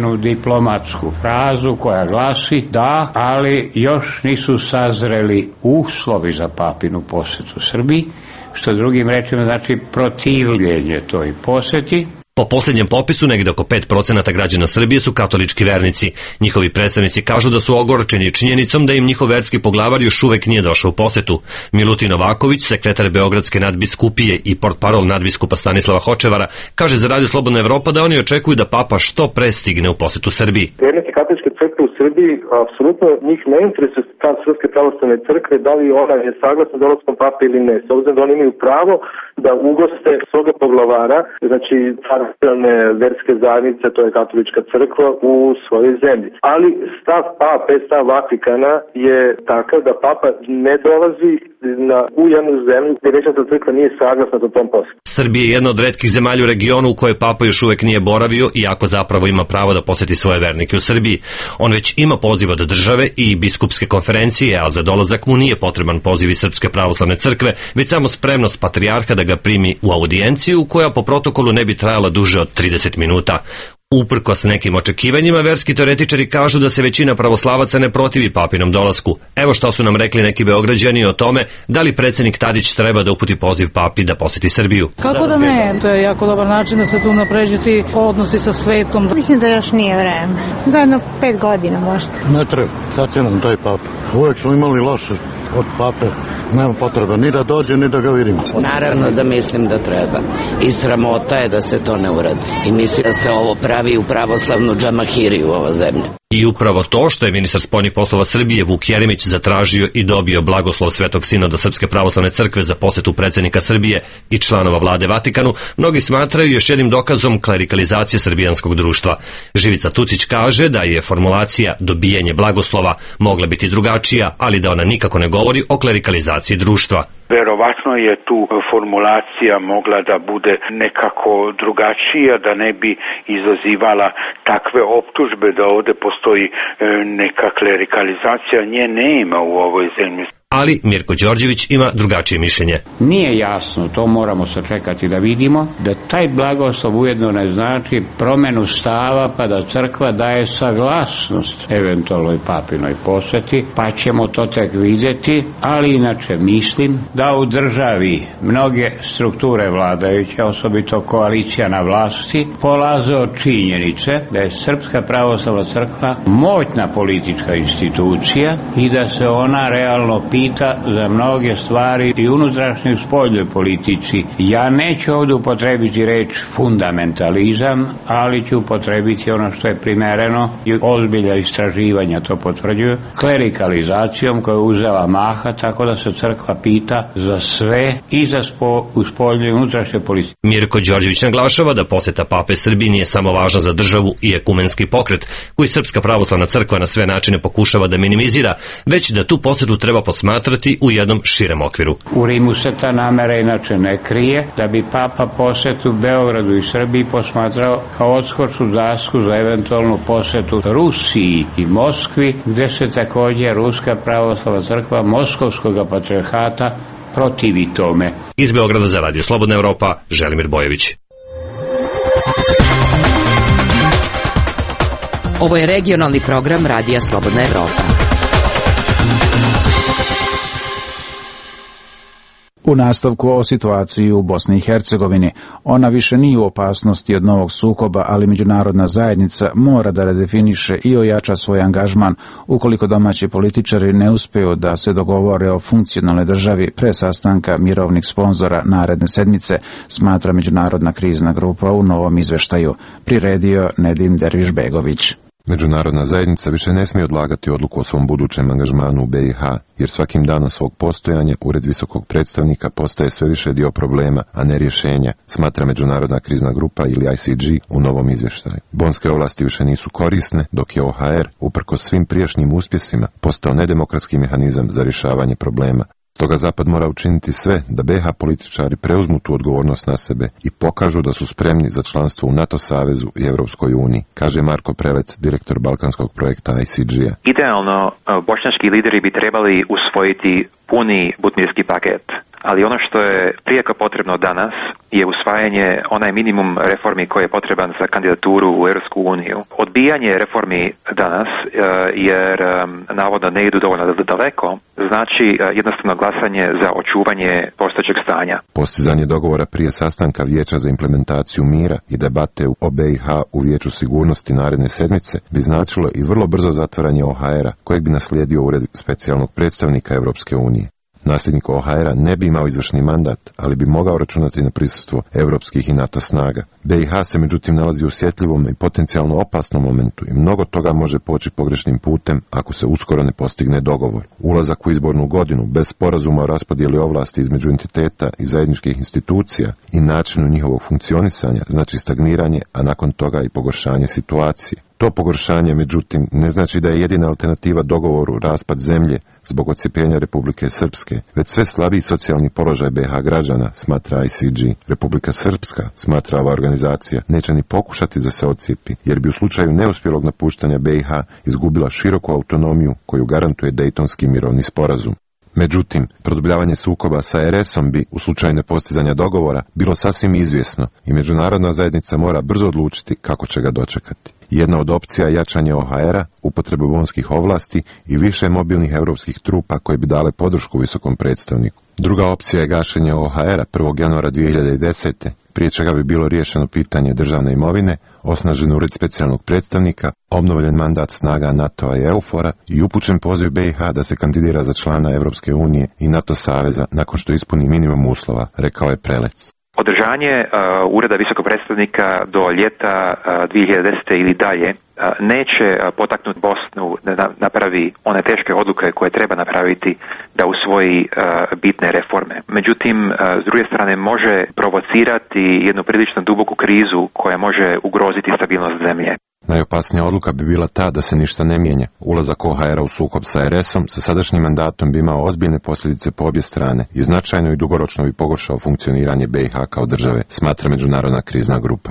jednu diplomatsku frazu koja glasi da, ali još nisu sazreli uslovi za papinu posetu Srbiji, što drugim rečima znači protivljenje toj poseti. Po posljednjem popisu, negdje oko 5% građana Srbije su katolički vernici. Njihovi predstavnici kažu da su ogorčeni činjenicom da im njihov verski poglavar još uvek nije došao u posetu. Milutin Novaković, sekretar Beogradske nadbiskupije i portparol nadbiskupa Stanislava Hočevara, kaže za Radio Slobodna Evropa da oni očekuju da papa što pre stigne u posetu Srbiji. Vernici katoličke crkve u Srbiji, apsolutno njih ne interesuje stav Srpske pravoslavne crkve, da li ona je saglasna dolaskom pape ili ne. S obzirom da oni imaju pravo da ugoste svoga poglavara, znači tradicionalne verske zajednice, to je katolička crkva, u svojoj zemlji. Ali stav pape, stav Vatikana je takav da papa ne dolazi u jednu zemlju gdje Većanska crkva nije saglasna do tom poslu. Srbija je jedna od retkih zemalja u regionu u kojoj papa još uvek nije boravio, iako zapravo ima pravo da poseti svoje vernike u Srbiji. On već ima poziv od države i biskupske konferencije, a za dolazak mu nije potreban poziv iz Srpske pravoslavne crkve, već samo spremnost patrijarha da ga primi u audijenciju, koja po protokolu ne bi trajala duže od 30 minuta. Uprkos nekim očekivanjima, verski teoretičari kažu da se većina pravoslavaca ne protivi papinom dolasku. Evo što su nam rekli neki Beograđani o tome da li predsjednik Tadić treba da uputi poziv papi da poseti Srbiju. Kako da ne? To je jako dobar način da se tu napređu ti odnosi sa svetom. Mislim da još nije vreme. Za jedno 5 godina možda. Ne treba. Sad je nam taj papa. Uvijek smo imali loše od pape. Nema potreba ni da dođe, ni da ga vidimo. Naravno da mislim da treba. I sramota je da se to ne uradi. I mislim da se ovo pravi u pravoslavnu džamahiriju ova zemlja. I upravo to što je ministar spoljnih poslova Srbije Vuk Jeremić zatražio i dobio blagoslov Svetog sinoda Srpske pravoslavne crkve za posetu predsjednika Srbije i članova vlade Vatikanu, mnogi smatraju još jednim dokazom klerikalizacije srbijanskog društva. Živica Tucić kaže da je formulacija dobijanje blagoslova mogla biti drugačija, ali da ona nikako ne govori o klerikalizaciji društva. Verovatno je tu formulacija mogla da bude nekako drugačija, da ne bi izazivala takve optužbe da ovdje postoji neka klerikalizacija. Nje nema u ovoj zemlji. Ali Mirko Đorđević ima drugačije mišljenje. Nije jasno, to moramo sačekati da vidimo, da taj blagoslov ujedno ne znači promjenu stava pa da crkva daje saglasnost eventualnoj papinoj poseti, pa ćemo to tek vidjeti, ali inače mislim da u državi mnoge strukture vladajuće, osobito koalicija na vlasti, polaze od činjenice da je Srpska pravoslavna crkva moćna politička institucija i da se ona realno pita za mnoge stvari i unutrašnjoj i spoljnoj politici. Ja neću ovdje upotrebiti reč fundamentalizam, ali ću upotrebiti ono što je primereno i ozbilja istraživanja to potvrđuju, klerikalizacijom koja je uzela maha, tako da se crkva pita za sve i za spoljnoj i unutrašnjoj politici. Mirko Đorđević naglašava da poseta pape Srbiji nije samo važna za državu i ekumenski pokret, koji Srpska pravoslavna crkva na sve načine pokušava da minimizira, već da tu posetu treba posmatrati u jednom širem okviru. U Rimu se ta namera inače ne krije, da bi papa posetu Beogradu i Srbiji posmatrao kao odskočnu dasku za eventualnu posetu Rusiji i Moskvi, gdje se također Ruska pravoslavna crkva Moskovskog patrijarhata protivi tome. Iz Beograda za Radio Slobodna Evropa, Želimir Bojević. Ovo je regionalni program Radija Slobodna Evropa. U nastavku o situaciji u Bosni i Hercegovini. Ona više nije u opasnosti od novog sukoba, ali međunarodna zajednica mora da redefiniše i ojača svoj angažman ukoliko domaći političari ne uspiju da se dogovore o funkcionalnoj državi pre sastanka mirovnih sponzora naredne sedmice, smatra Međunarodna krizna grupa u novom izveštaju. Priredio Nedim Dervišbegović. Međunarodna zajednica više ne smije odlagati odluku o svom budućem angažmanu u BiH, jer svakim danom svog postojanja Ured visokog predstavnika postaje sve više dio problema, a ne rješenja, smatra Međunarodna krizna grupa ili ICG u novom izvještaju. Bonske ovlasti više nisu korisne, dok je OHR, uprkos svim prijašnjim uspjesima, postao nedemokratski mehanizam za rješavanje problema. Stoga Zapad mora učiniti sve da BiH političari preuzmu tu odgovornost na sebe i pokažu da su spremni za članstvo u NATO savezu i Europskoj uniji, kaže Marko Prelec, direktor balkanskog projekta ICG-a. Idealno, bošnjački lideri bi trebali usvojiti puni butmirski paket, ali ono što je prijeko potrebno danas je usvajanje onaj minimum reformi koji je potreban za kandidaturu u Europsku uniju. Odbijanje reformi danas, jer navodno ne idu dovoljno daleko, znači jednostavno glasanje za očuvanje postojećeg stanja. Postizanje dogovora prije sastanka Vijeća za implementaciju mira i debate o BiH u Vijeću sigurnosti naredne sedmice bi značilo i vrlo brzo zatvaranje OHR-a, kojeg bi naslijedio ured specijalnog predstavnika Europske unije. Nasljednik OHR-a ne bi imao izvršni mandat, ali bi mogao računati na prisustvo europskih i NATO snaga. BiH se međutim nalazi u osjetljivom i potencijalno opasnom momentu i mnogo toga može poći pogrešnim putem ako se uskoro ne postigne dogovor. Ulazak u izbornu godinu bez sporazuma o raspodjeli ovlasti između entiteta i zajedničkih institucija i načinu njihovog funkcionisanja znači stagniranje, a nakon toga i pogoršanje situacije. To pogoršanje, međutim, ne znači da je jedina alternativa dogovoru raspad zemlje zbog odcijepljenja Republike Srpske, već sve slabiji socijalni položaj BiH građana, smatra ICG. Republika Srpska, smatra ova organizacija, neće ni pokušati da se odcijepi, jer bi u slučaju neuspjelog napuštanja BiH izgubila široku autonomiju koju garantuje Dejtonski mirovni sporazum. Međutim, produbljavanje sukoba sa RS-om bi, u slučaju nepostizanja dogovora, bilo sasvim izvjesno i međunarodna zajednica mora brzo odlučiti kako će ga dočekati. Jedna od opcija je jačanje OHR-a, upotrebu vojnih ovlasti i više mobilnih europskih trupa koje bi dale podršku visokom predstavniku. Druga opcija je gašenje OHR-a 1. januara 2010. prije čega bi bilo riješeno pitanje državne imovine, osnažen ured specijalnog predstavnika, obnovljen mandat snaga NATO-a i EUFOR-a i upućen poziv BiH da se kandidira za člana Europske unije i NATO saveza nakon što ispuni minimum uslova, rekao je Prelec. Održanje ureda visokog predstavnika do ljeta 2010. ili dalje neće potaknuti Bosnu da napravi one teške odluke koje treba napraviti da usvoji bitne reforme. Međutim, s druge strane može provocirati jednu prilično duboku krizu koja može ugroziti stabilnost zemlje. Najopasnija odluka bi bila ta da se ništa ne mijenja. Ulazak OHR-a u sukob sa RS-om sa sadašnjim mandatom bi imao ozbiljne posljedice po obje strane i značajno i dugoročno bi pogoršao funkcioniranje BiH kao države, smatra međunarodna krizna grupa.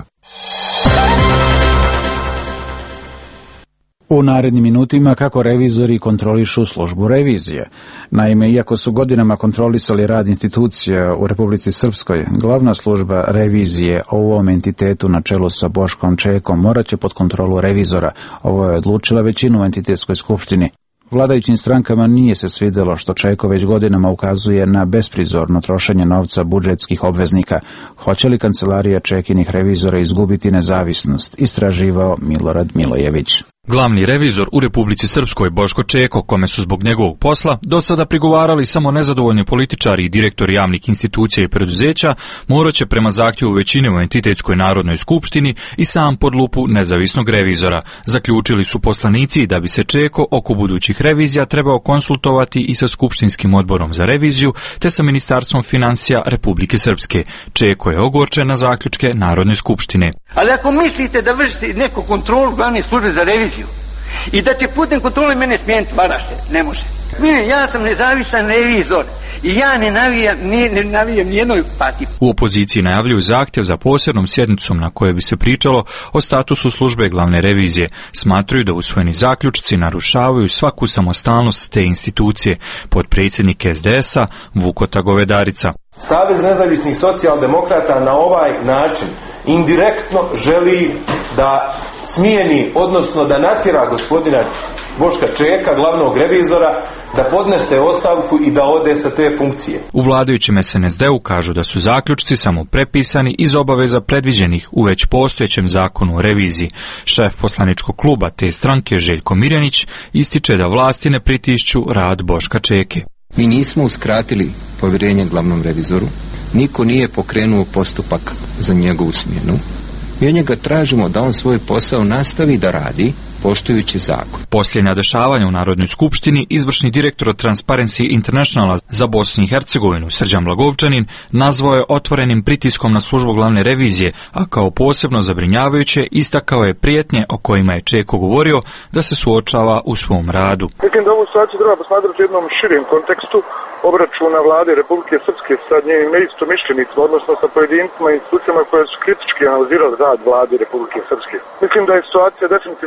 U narednim minutima kako revizori kontrolišu službu revizije. Naime, iako su godinama kontrolisali rad institucija u Republici Srpskoj, glavna služba revizije u ovom entitetu na čelu sa Boškom Čekom morat će pod kontrolu revizora. Ovo je odlučila većina u entitetskoj skupštini. Vladajućim strankama nije se svidjelo što Čeko već godinama ukazuje na besprizorno trošenje novca budžetskih obveznika. Hoće li kancelarija Čekinih revizora izgubiti nezavisnost? Istraživao Milorad Milojević. Glavni revizor u Republici Srpskoj Boško Čeko, kome su zbog njegovog posla do sada prigovarali samo nezadovoljni političari i direktori javnih institucija i preduzeća, morat će prema zahtjevu većine u entitetskoj narodnoj skupštini i sam pod lupu nezavisnog revizora. Zaključili su poslanici da bi se Čeko oko budućih revizija trebao konsultovati i sa Skupštinskim odborom za reviziju te sa Ministarstvom financija Republike Srpske. Čeko je ogorčen na zaključke Narodne skupštine. Ali ako mislite da vršite neku kontrolu glavne službe za reviziju i da će putem kontrole mene smijeniti, varašte, ne može. Ja sam nezavisan revizor i ja ne navijam nijednoj partiji. U opoziciji najavljuju zahtjev za posebnom sjednicom na kojoj bi se pričalo o statusu službe glavne revizije. Smatraju da usvojeni zaključci narušavaju svaku samostalnost te institucije. Potpredsjednik SDS-a Vukota Govedarica. Savez nezavisnih socijaldemokrata na ovaj način indirektno želi da smijeni, odnosno da natjera gospodina Boška Čeka, glavnog revizora, da podnese ostavku i da ode sa te funkcije. U vladajućem SNSD-u kažu da su zaključci samo prepisani iz obaveza predviđenih u već postojećem zakonu o reviziji. Šef poslaničkog kluba te stranke Željko Mirjanić ističe da vlasti ne pritišću rad Boška Čeke. Mi nismo uskratili povjerenje glavnom revizoru, niko nije pokrenuo postupak za njegovu smjenu. Mi od njega tražimo da on svoj posao nastavi da radi, poštujući zakon. Posljednja dešavanja u Narodnoj skupštini izvršni direktor Transparency Internationala za Bosnu i Hercegovinu Srđan Blagovčanin nazvao je otvorenim pritiskom na službu glavne revizije, a kao posebno zabrinjavajuće istakao je prijetnje o kojima je Čeko govorio da se suočava u svom radu. Mislim da ovu situaciju treba posmatrati u jednom širem kontekstu obračuna vlade Republike Srpske sa njenim neistomišljenicima, odnosno sa pojedincima i institucijama koje su kritički analizirali rad vlade Republike Srpske. Mislim da je situacija definitivno postala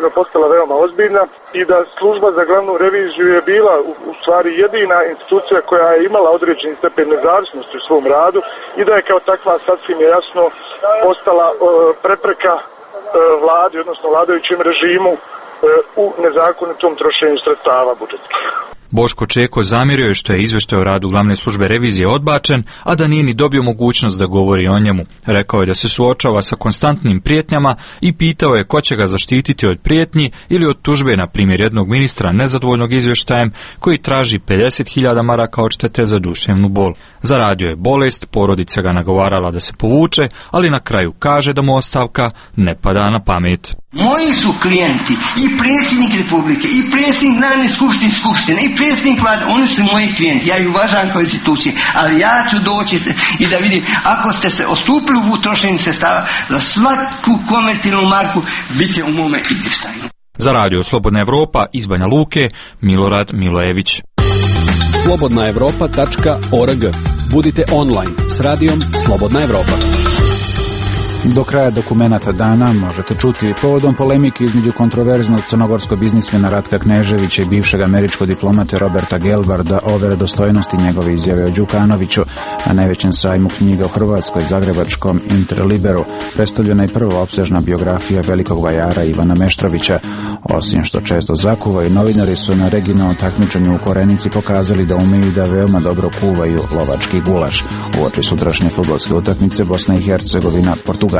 bila veoma ozbiljna i da služba za glavnu reviziju je bila u stvari jedina institucija koja je imala određeni stepen nezavisnosti u svom radu i da je kao takva sasvim jasno postala prepreka vladi, odnosno vladajućem režimu u nezakonitom trošenju sredstava budžetskih. Boško Čeko zamjerio je što je izvještaj o radu glavne službe revizije odbačen, a da nije ni dobio mogućnost da govori o njemu. Rekao je da se suočava sa konstantnim prijetnjama i pitao je ko će ga zaštititi od prijetnji ili od tužbe, na primjer jednog ministra nezadovoljnog izvještajem koji traži 50.000 maraka odštete za duševnu bol. Zaradio je bolest, porodica ga nagovarala da se povuče, ali na kraju kaže da mu ostavka ne pada na pamet. Moji su klijenti i predsjednik Republike, i predsjednik Narodne skupštine, i predsjednik vlade, oni su moji klijenti, ja ih uvažavam kao institucije, ali ja ću doći i da vidim, ako ste se ostupili u trošenju sredstava, za svaku komercijalnu marku bit će u mome izvještaju. Za Radio Slobodna Evropa iz Banja Luke, Milorad Milojević. slobodnaevropa.org. Budite online s radijom Slobodna Evropa. Do kraja dokumenata dana možete čuti povodom polemike između kontroverznog crnogorskog biznismena Ratka Kneževića i bivšeg američkog diplomate Roberta Gelbarda o verodostojnosti njegove izjave o Đukanoviću. Na najvećem sajmu knjiga u Hrvatskoj, zagrebačkom Interliberu, predstavljena je prva opsežna biografija velikog vajara Ivana Meštrovića. Osim što često zakuvaju, novinari su na regionalnom takmičenju u Korenici pokazali da umeju da veoma dobro kuvaju lovački gulaš. Uoči sutrašnje fudbalske utakmice Bosna i Hercegovina, Portugalija.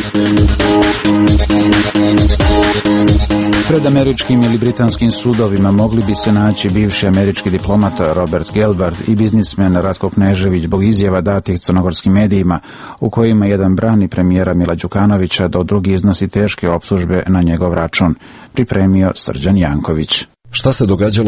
Pred američkim ili britanskim sudovima mogli bi se naći bivši američki diplomat Robert Gelbard i biznismen Ratko Knežević zbog izjava datih crnogorskim medijima, u kojima jedan brani premijera Mila Đukanovića, dok drugi iznosi teške optužbe na njegov račun. Pripremio Srđan Janković. Šta se događalo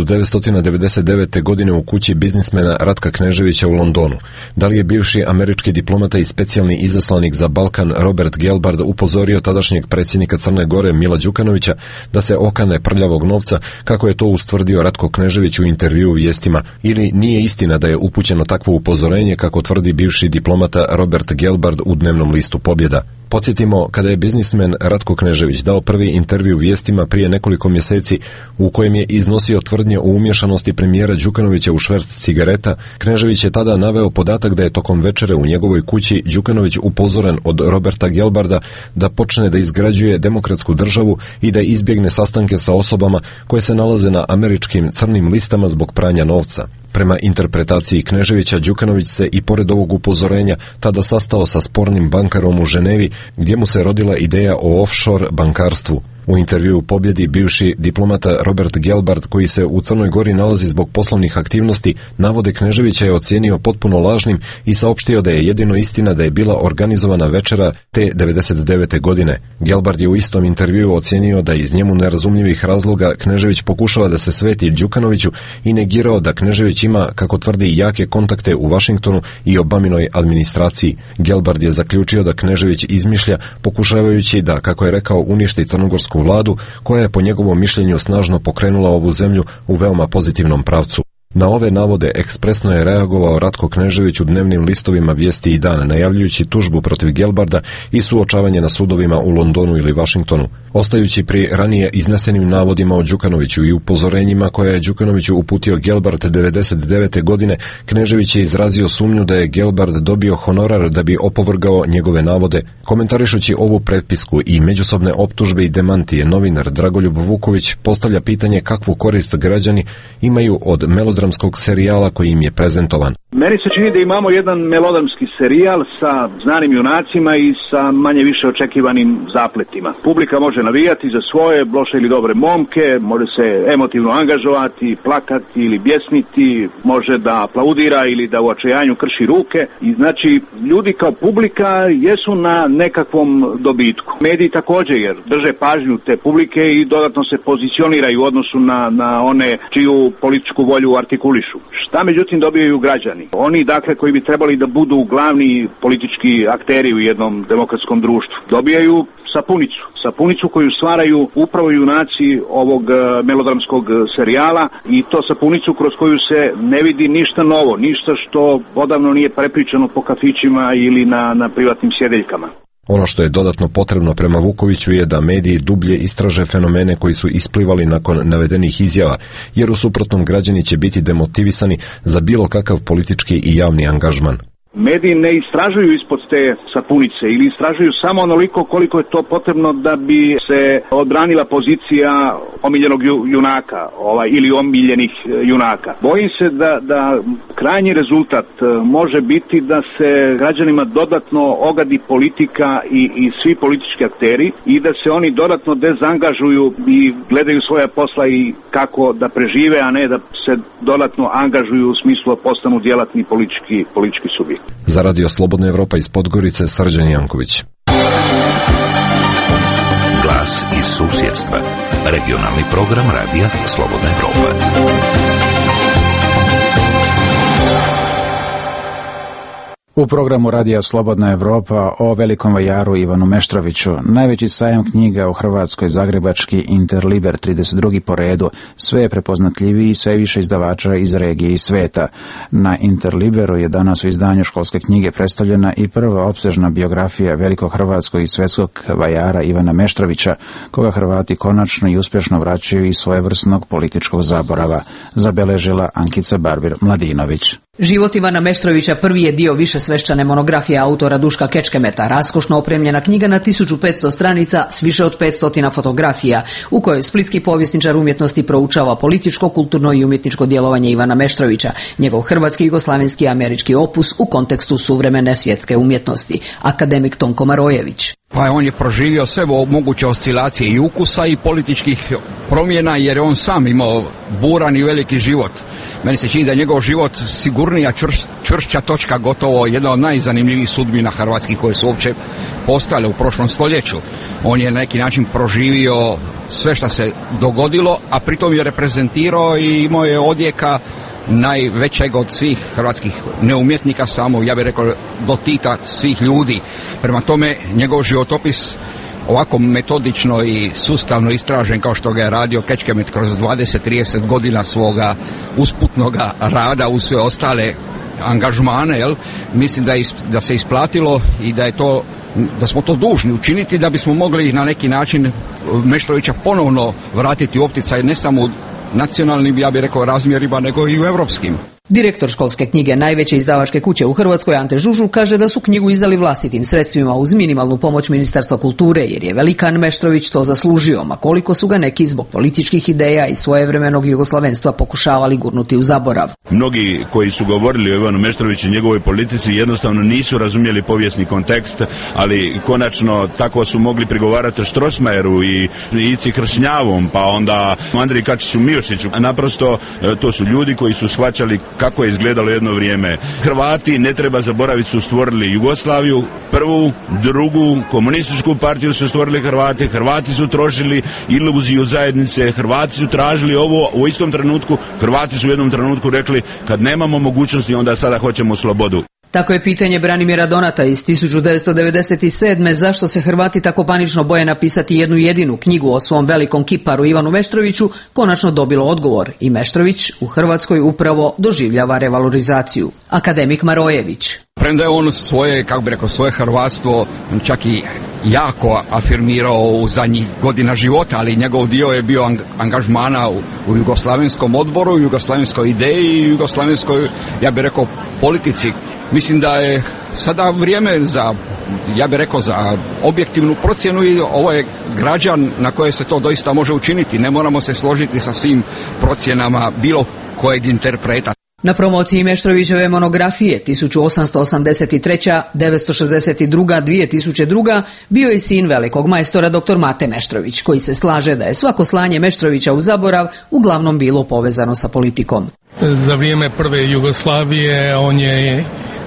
1999. godine u kući biznismena Ratka Kneževića u Londonu? Da li je bivši američki diplomata i specijalni izaslanik za Balkan Robert Gelbard upozorio tadašnjeg predsjednika Crne Gore Mila Đukanovića da se okane prljavog novca, kako je to ustvrdio Ratko Knežević u intervjuu Vijestima, ili nije istina da je upućeno takvo upozorenje, kako tvrdi bivši diplomata Robert Gelbard u dnevnom listu Pobjeda? Podsjetimo, kada je biznismen Ratko Knežević dao prvi intervju Vijestima prije nekoliko mjeseci, u kojem je iznosio tvrdnje o umješanosti premijera Đukanovića u šverc cigareta, Knežević je tada naveo podatak da je tokom večere u njegovoj kući Đukanović upozoren od Roberta Gelbarda da počne da izgrađuje demokratsku državu i da izbjegne sastanke sa osobama koje se nalaze na američkim crnim listama zbog pranja novca. Prema interpretaciji Kneževića, Đukanović se i pored ovog upozorenja tada sastao sa spornim bankarom u Ženevi, gdje mu se rodila ideja o offshore bankarstvu. U intervjuu Pobjedi bivši diplomata Robert Gelbard, koji se u Crnoj Gori nalazi zbog poslovnih aktivnosti, navode Kneževića je ocijenio potpuno lažnim i saopštio da je jedino istina da je bila organizovana večera te 99. godine. Gelbard je u istom intervjuu ocijenio da iz njemu nerazumljivih razloga Knežević pokušava da se sveti Đukanoviću i negirao da Knežević ima, kako tvrdi, jake kontakte u Vašingtonu i Obaminoj administraciji. Gelbard je zaključio da Knežević izmišlja, pokušavajući da, kako je rekao, uništi crnogorsku vladu, koja je po njegovom mišljenju snažno pokrenula ovu zemlju u veoma pozitivnom pravcu. Na ove navode ekspresno je reagovao Ratko Knežević u dnevnim listovima Vijesti i Dan, najavljujući tužbu protiv Gelbarda i suočavanje na sudovima u Londonu ili Vašingtonu. Ostajući pri ranije iznesenim navodima o Đukanoviću i upozorenjima koja je Đukanoviću uputio Gelbard 99. godine, Knežević je izrazio sumnju da je Gelbard dobio honorar da bi opovrgao njegove navode. Komentarišući ovu prepisku i međusobne optužbe i demantije, novinar Dragoljub Vuković postavlja pitanje kakvu korist građani imaju od melodramskog serijala koji im je prezentovan. Meni se čini da imamo jedan melodramski serijal sa znanim junacima i sa manje više očekivanim zapletima. Publika može navijati za svoje loše ili dobre momke, može se emotivno angažovati, plakati ili bjesniti, može da aplaudira ili da u očajanju krši ruke i znači ljudi kao publika jesu na nekakvom dobitku. Mediji također, jer drže pažnju te publike i dodatno se pozicioniraju u odnosu na one čiju političku volju artikulišu. Šta međutim dobijaju građani? Oni dakle koji bi trebali da budu glavni politički akteri u jednom demokratskom društvu dobijaju sapunicu koju stvaraju upravo junaci ovog melodramskog serijala i to sapunicu kroz koju se ne vidi ništa novo, ništa što odavno nije prepričano po kafićima ili na privatnim sjedeljkama. Ono što je dodatno potrebno prema Vukoviću je da mediji dublje istraže fenomene koji su isplivali nakon navedenih izjava, jer u suprotnom građani će biti demotivisani za bilo kakav politički i javni angažman. Mediji ne istražuju ispod te sapunice ili istražuju samo onoliko koliko je to potrebno da bi se odbranila pozicija omiljenog junaka ili omiljenih junaka. Bojim se da krajnji rezultat može biti da se građanima dodatno ogadi politika i svi politički akteri i da se oni dodatno dezangažuju i gledaju svoja posla i kako da prežive, a ne da se dodatno angažuju u smislu da postanu djelatni politički subjekt. Za Radio Slobodna Evropa iz Podgorice, Srđan Janković. Glas iz susjedstva. Regionalni program Radija Slobodna Evropa. U programu Radija Slobodna Evropa o velikom vajaru Ivanu Meštroviću. Najveći sajam knjiga u Hrvatskoj, zagrebački Interliber, 32. po redu, sve je prepoznatljiviji i sve više izdavača iz regije i sveta. Na Interliberu je danas u izdanju školske knjige predstavljena i prva opsežna biografija velikog hrvatskog i svjetskog vajara Ivana Meštrovića, koga Hrvati konačno i uspješno vraćaju iz svojevrsnog političkog zaborava, zabeležila Ankica Barbir-Mladinović. Život Ivana Meštrovića prvi je dio višesvešćane monografije autora Duška Kečkemeta, raskošno opremljena knjiga na 1500 stranica s više od 500 fotografija, u kojoj splitski povjesničar umjetnosti proučava političko, kulturno i umjetničko djelovanje Ivana Meštrovića, njegov hrvatski, jugoslavenski i američki opus u kontekstu suvremene svjetske umjetnosti. Akademik Tonko Marojević. Pa on je proživio sve moguće oscilacije i ukusa i političkih promjena, jer je on sam imao buran i veliki život. Meni se čini da je njegov život sigurnija, čvršća točka, gotovo jedna od najzanimljivijih sudbina hrvatskih koje su uopće postale u prošlom stoljeću. On je na neki način proživio sve što se dogodilo, a pritom je reprezentirao i imao je odjeka najvećeg od svih hrvatskih neumjetnika, samo ja bih rekao do Tita svih ljudi. Prema tome njegov životopis ovako metodično i sustavno istražen kao što ga je radio Kečkemet kroz 20-30 godina svoga usputnog rada u sve ostale angažmane, mislim da se isplatilo i da smo to dužni učiniti da bismo mogli na neki način Meštrovića ponovno vratiti u opticaj ne samo u nacionalnim, ja bih rekao, razmjerima, nego i u europskim. Direktor školske knjige najveće izdavačke kuće u Hrvatskoj, Ante Žužu, kaže da su knjigu izdali vlastitim sredstvima uz minimalnu pomoć Ministarstva kulture, jer je velikan Meštrović to zaslužio, ma koliko su ga neki zbog političkih ideja i svojevremenog jugoslavenstva pokušavali gurnuti u zaborav. Mnogi koji su govorili o Ivanu Meštroviću i njegovoj politici jednostavno nisu razumjeli povijesni kontekst, ali konačno tako su mogli prigovarati Strossmayeru i Ici Kršnjavom, pa onda Andriji Kačiću Miošiću. Naprosto to su ljudi koji su shvaćali kako je izgledalo jedno vrijeme. Hrvati, ne treba zaboraviti, su stvorili Jugoslaviju, prvu, drugu, komunističku partiju su stvorili Hrvati, Hrvati su trošili iluziju zajednice, Hrvati su tražili ovo u istom trenutku, Hrvati su u jednom trenutku rekli kad nemamo mogućnosti onda sada hoćemo slobodu. Tako je pitanje Branimira Donata iz 1997. zašto se Hrvati tako panično boje napisati jednu jedinu knjigu o svom velikom kiparu Ivanu Meštroviću konačno dobilo odgovor i Meštrović u Hrvatskoj upravo doživljava revalorizaciju. Akademik Marojević. Premda je on svoje hrvatstvo čak i jako afirmirao u zadnjih godina života, ali njegov dio je bio angažmana u jugoslavenskom odboru, u jugoslavenskoj ideji i jugoslavenskoj, ja bih rekao, politici. Mislim da je sada vrijeme za objektivnu procjenu i ovo je građan na koje se to doista može učiniti. Ne moramo se složiti sa svim procjenama bilo kojeg interpreta. Na promociji Meštrovićeve monografije 1883. 962. 2002. bio je sin velikog majstora dr. Mate Meštrović, koji se slaže da je svako slanje Meštrovića u zaborav uglavnom bilo povezano sa politikom. Za vrijeme prve Jugoslavije on je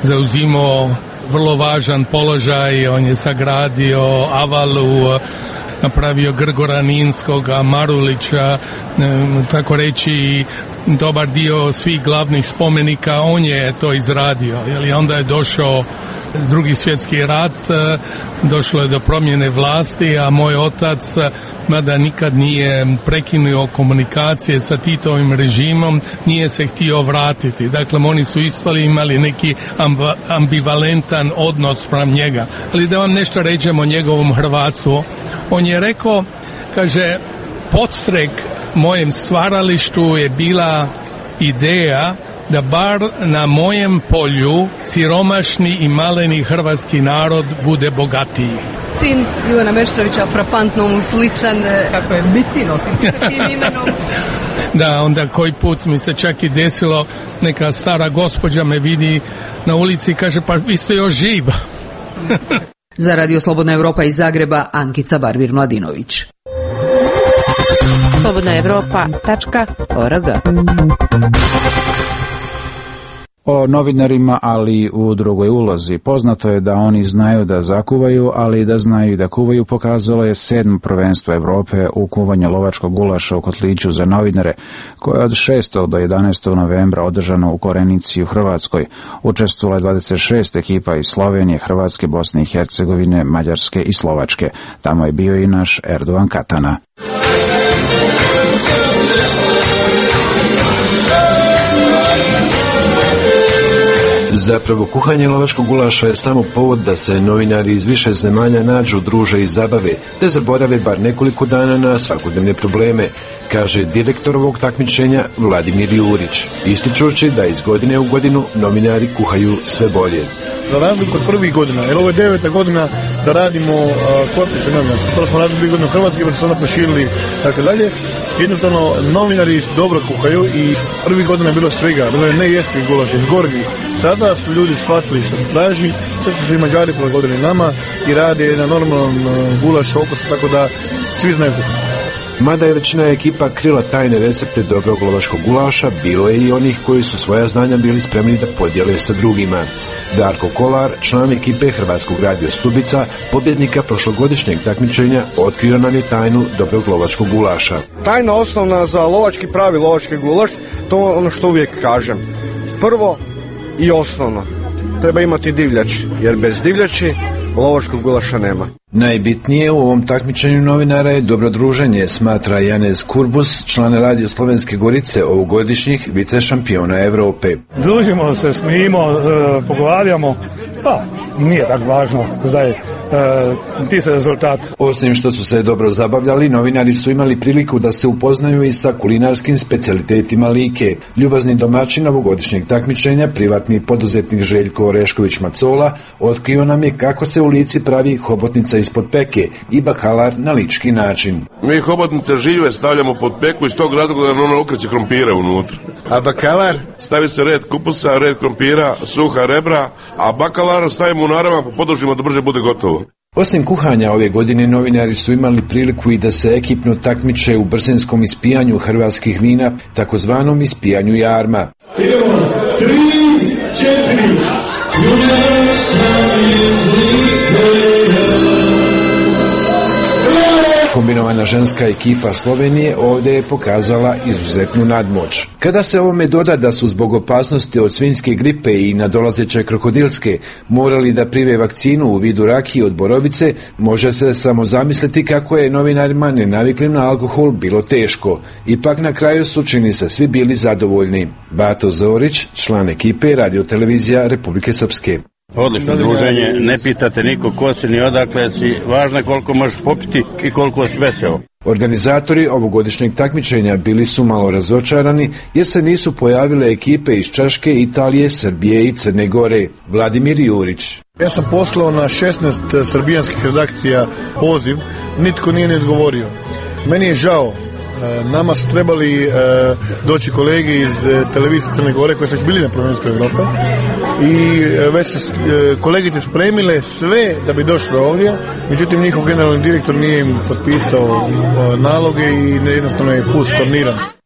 zauzimao vrlo važan položaj, on je sagradio avalu napravio Grgora Ninskoga, Marulića, tako reći dobar dio svih glavnih spomenika, on je to izradio. I onda je došao Drugi svjetski rat, došlo je do promjene vlasti, a moj otac, mada nikad nije prekinuo komunikacije sa Titovim režimom, nije se htio vratiti. Dakle, oni su isto imali neki ambivalentan odnos prema njega. Ali da vam nešto rećem o njegovom hrvatstvu. On je rekao, kaže, podstrek mojem stvaralištu je bila ideja da bar na mojem polju siromašni i maleni hrvatski narod bude bogatiji. Sin Ivana Meštrovića, frapantno mu sličan, kako je biti nositi se tim imenom. Da, onda koji put mi se čak i desilo, neka stara gospođa me vidi na ulici i kaže, pa vi ste još živ. Za Radio Slobodna Evropa iz Zagreba, Ankica Barbir-Mladinović. slobodnaevropa.org. O novinarima, ali u drugoj ulozi. Poznato je da oni znaju da zakuvaju, ali da znaju da kuvaju pokazalo je 7. prvenstvo Evrope u kuvanju lovačkog gulaša u Kotliću za novinare, koje je od 6. do 11. novembra održano u Korenici u Hrvatskoj. Učestvovalo je 26 ekipa iz Slovenije, Hrvatske, Bosne i Hercegovine, Mađarske i Slovačke. Tamo je bio i naš Erdogan Katana. Zapravo, kuhanje lovačkog gulaša je samo povod da se novinari iz više zemalja nađu, druže i zabave, te zaborave bar nekoliko dana na svakodnevne probleme, kaže direktor ovog takmičenja Vladimir Jurić, ističući da iz godine u godinu novinari kuhaju sve bolje. Za razliku od prvih godina, jer ovo je 9. godina da radimo korpice novinarske. Prvo smo radili 2 godine u Hrvatskoj, pa smo onda proširili tako dalje. Jednostavno, novinari dobro kuhaju i prvih godina je bilo svega, bilo je nejestvi gulaš, izgorgi. Sada su ljudi shvatili što traži, sad su se i Mađari prilagodili nama i rade jedan normalan gulaš okus, tako da svi znaju kuhati. Mada je većina ekipa krila tajne recepte dobrog lovačkog gulaša, bilo je i onih koji su svoja znanja bili spremni da podijele sa drugima. Darko Kolar, član ekipe Hrvatskog radio Stubica, pobjednika prošlogodišnjeg takmičenja, otkrio nam je tajnu dobrog lovačkog gulaša. Tajna osnovna za pravi lovački gulaš, to je ono što uvijek kažem. Prvo i osnovno, treba imati divljač, jer bez divljači lovačkog gulaša nema. Najbitnije u ovom takmičenju novinara je dobro druženje, smatra Janez Kurbus, član Radio Slovenske Gorice, ovogodišnjih vice šampiona Evrope. Družimo se, smijimo, pogovarjamo, pa nije tako važno, zdaj ti se rezultat. Osim što su se dobro zabavljali, novinari su imali priliku da se upoznaju i sa kulinarskim specijalitetima Like. Ljubazni domaćin ovogodišnjeg takmičenja, privatni poduzetnik Željko Orešković-Macola, otkrio nam je kako se u Lici pravi hobotnica ispod peke i bakalar na lički način. Mi hobotnice žive stavljamo pod peku iz tog razloga da ono okreće krompira unutra. A bakalar? Stavi se red kupusa, red krompira, suha rebra, a bakalar stavimo u naravno pa podržimo da brže bude gotovo. Osim kuhanja ove godine novinari su imali priliku i da se ekipno takmiče u brzinskom ispijanju hrvatskih vina, takozvanom ispijanju jarma. Idemo, 3, 4, Kombinovana ženska ekipa Slovenije ovdje je pokazala izuzetnu nadmoć. Kada se ovome doda da su zbog opasnosti od svinjske gripe i nadolazeće krokodilske morali da prime vakcinu u vidu rakije od borovice, može se samo zamisliti kako je novinarima nenaviklim na alkohol bilo teško. Ipak na kraju su, čini se, svi bili zadovoljni. Bato Zorić, član ekipe Radiotelevizija Republike Srpske. Odlično druženje, ne pitate niko ko si ni odakle si, važno je koliko možeš popiti i koliko si veseo. Organizatori ovogodišnjeg takmičenja bili su malo razočarani jer se nisu pojavile ekipe iz Čaške, Italije, Srbije i Crne Gore. Vladimir Jurić. Ja sam poslao na 16 srbijanskih redakcija poziv, nitko nije ni odgovorio. Meni je žao. Nama su trebali doći kolege iz televizije Crne Gore koji su već bili na prvenstvu Evrope i već su kolegice spremile sve da bi došli ovdje, međutim njihov generalni direktor nije im potpisao naloge i jednostavno je put storniran.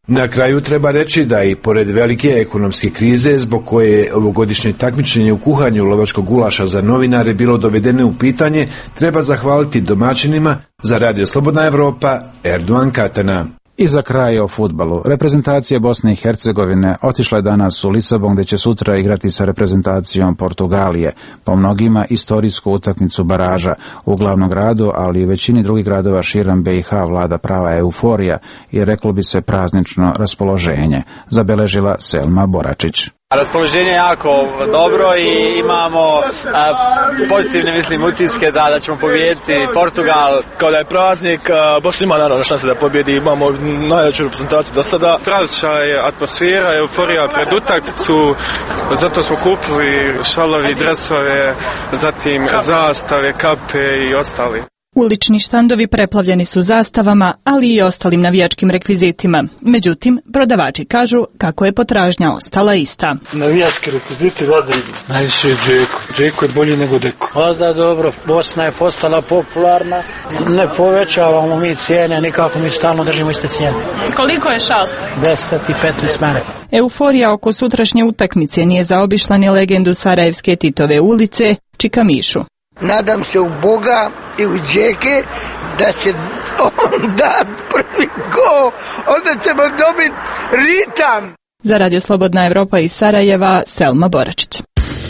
Na kraju treba reći da i pored velike ekonomske krize zbog koje je ovogodišnje takmičenje u kuhanju lovačkog gulaša za novinare bilo dovedeno u pitanje, treba zahvaliti domaćinima. Za Radio Slobodna Evropa, Erdogan Katana. I za kraj o fudbalu. Reprezentacija Bosne i Hercegovine otišla je danas u Lisabon, gdje će sutra igrati sa reprezentacijom Portugalije, po mnogima istorijsku utakmicu baraža. U glavnom gradu, ali i u većini drugih gradova širom BiH vlada prava euforija i reklo bi se praznično raspoloženje, zabeležila Selma Boračić. Raspoloženje je jako dobro i imamo pozitivne utiske da ćemo pobijediti Portugal. Kao da je praznik, Bosna ima naravno šanse da pobjedi, imamo najveću reprezentaciju do sada. Praznična je atmosfera, euforija pred utakmicu, zato smo kupili šalovi, dresove, zatim zastave, kape i ostali. Ulični štandovi preplavljeni su zastavama, ali i ostalim navijačkim rekvizitima. Međutim, prodavači kažu kako je potražnja ostala ista. Navijački rekviziti vode najviše je Džeko. Džeko je bolji nego Deko. Možda dobro, Bosna je postala popularna. Ne povećavamo mi cijene, nikako mi stalno držimo iste cijene. Koliko je šal? 10 i 15 mene. Euforija oko sutrašnje utakmice nije zaobišla ni legendu Sarajevske Titove ulice, Čika Mišu. Nadam se u Boga i u Džeke da će on dat prvi gol, onda ćemo dobiti ritam. Za Radio Slobodna Evropa iz Sarajeva, Selma Boračić.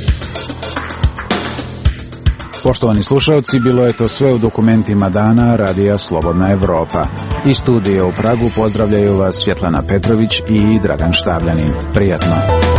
Poštovani slušalci, bilo je to sve u dokumentima dana Radija Slobodna Evropa. Iz studija u Pragu pozdravljaju vas Svjetlana Petrović i Dragan Štavljanin. Prijatno.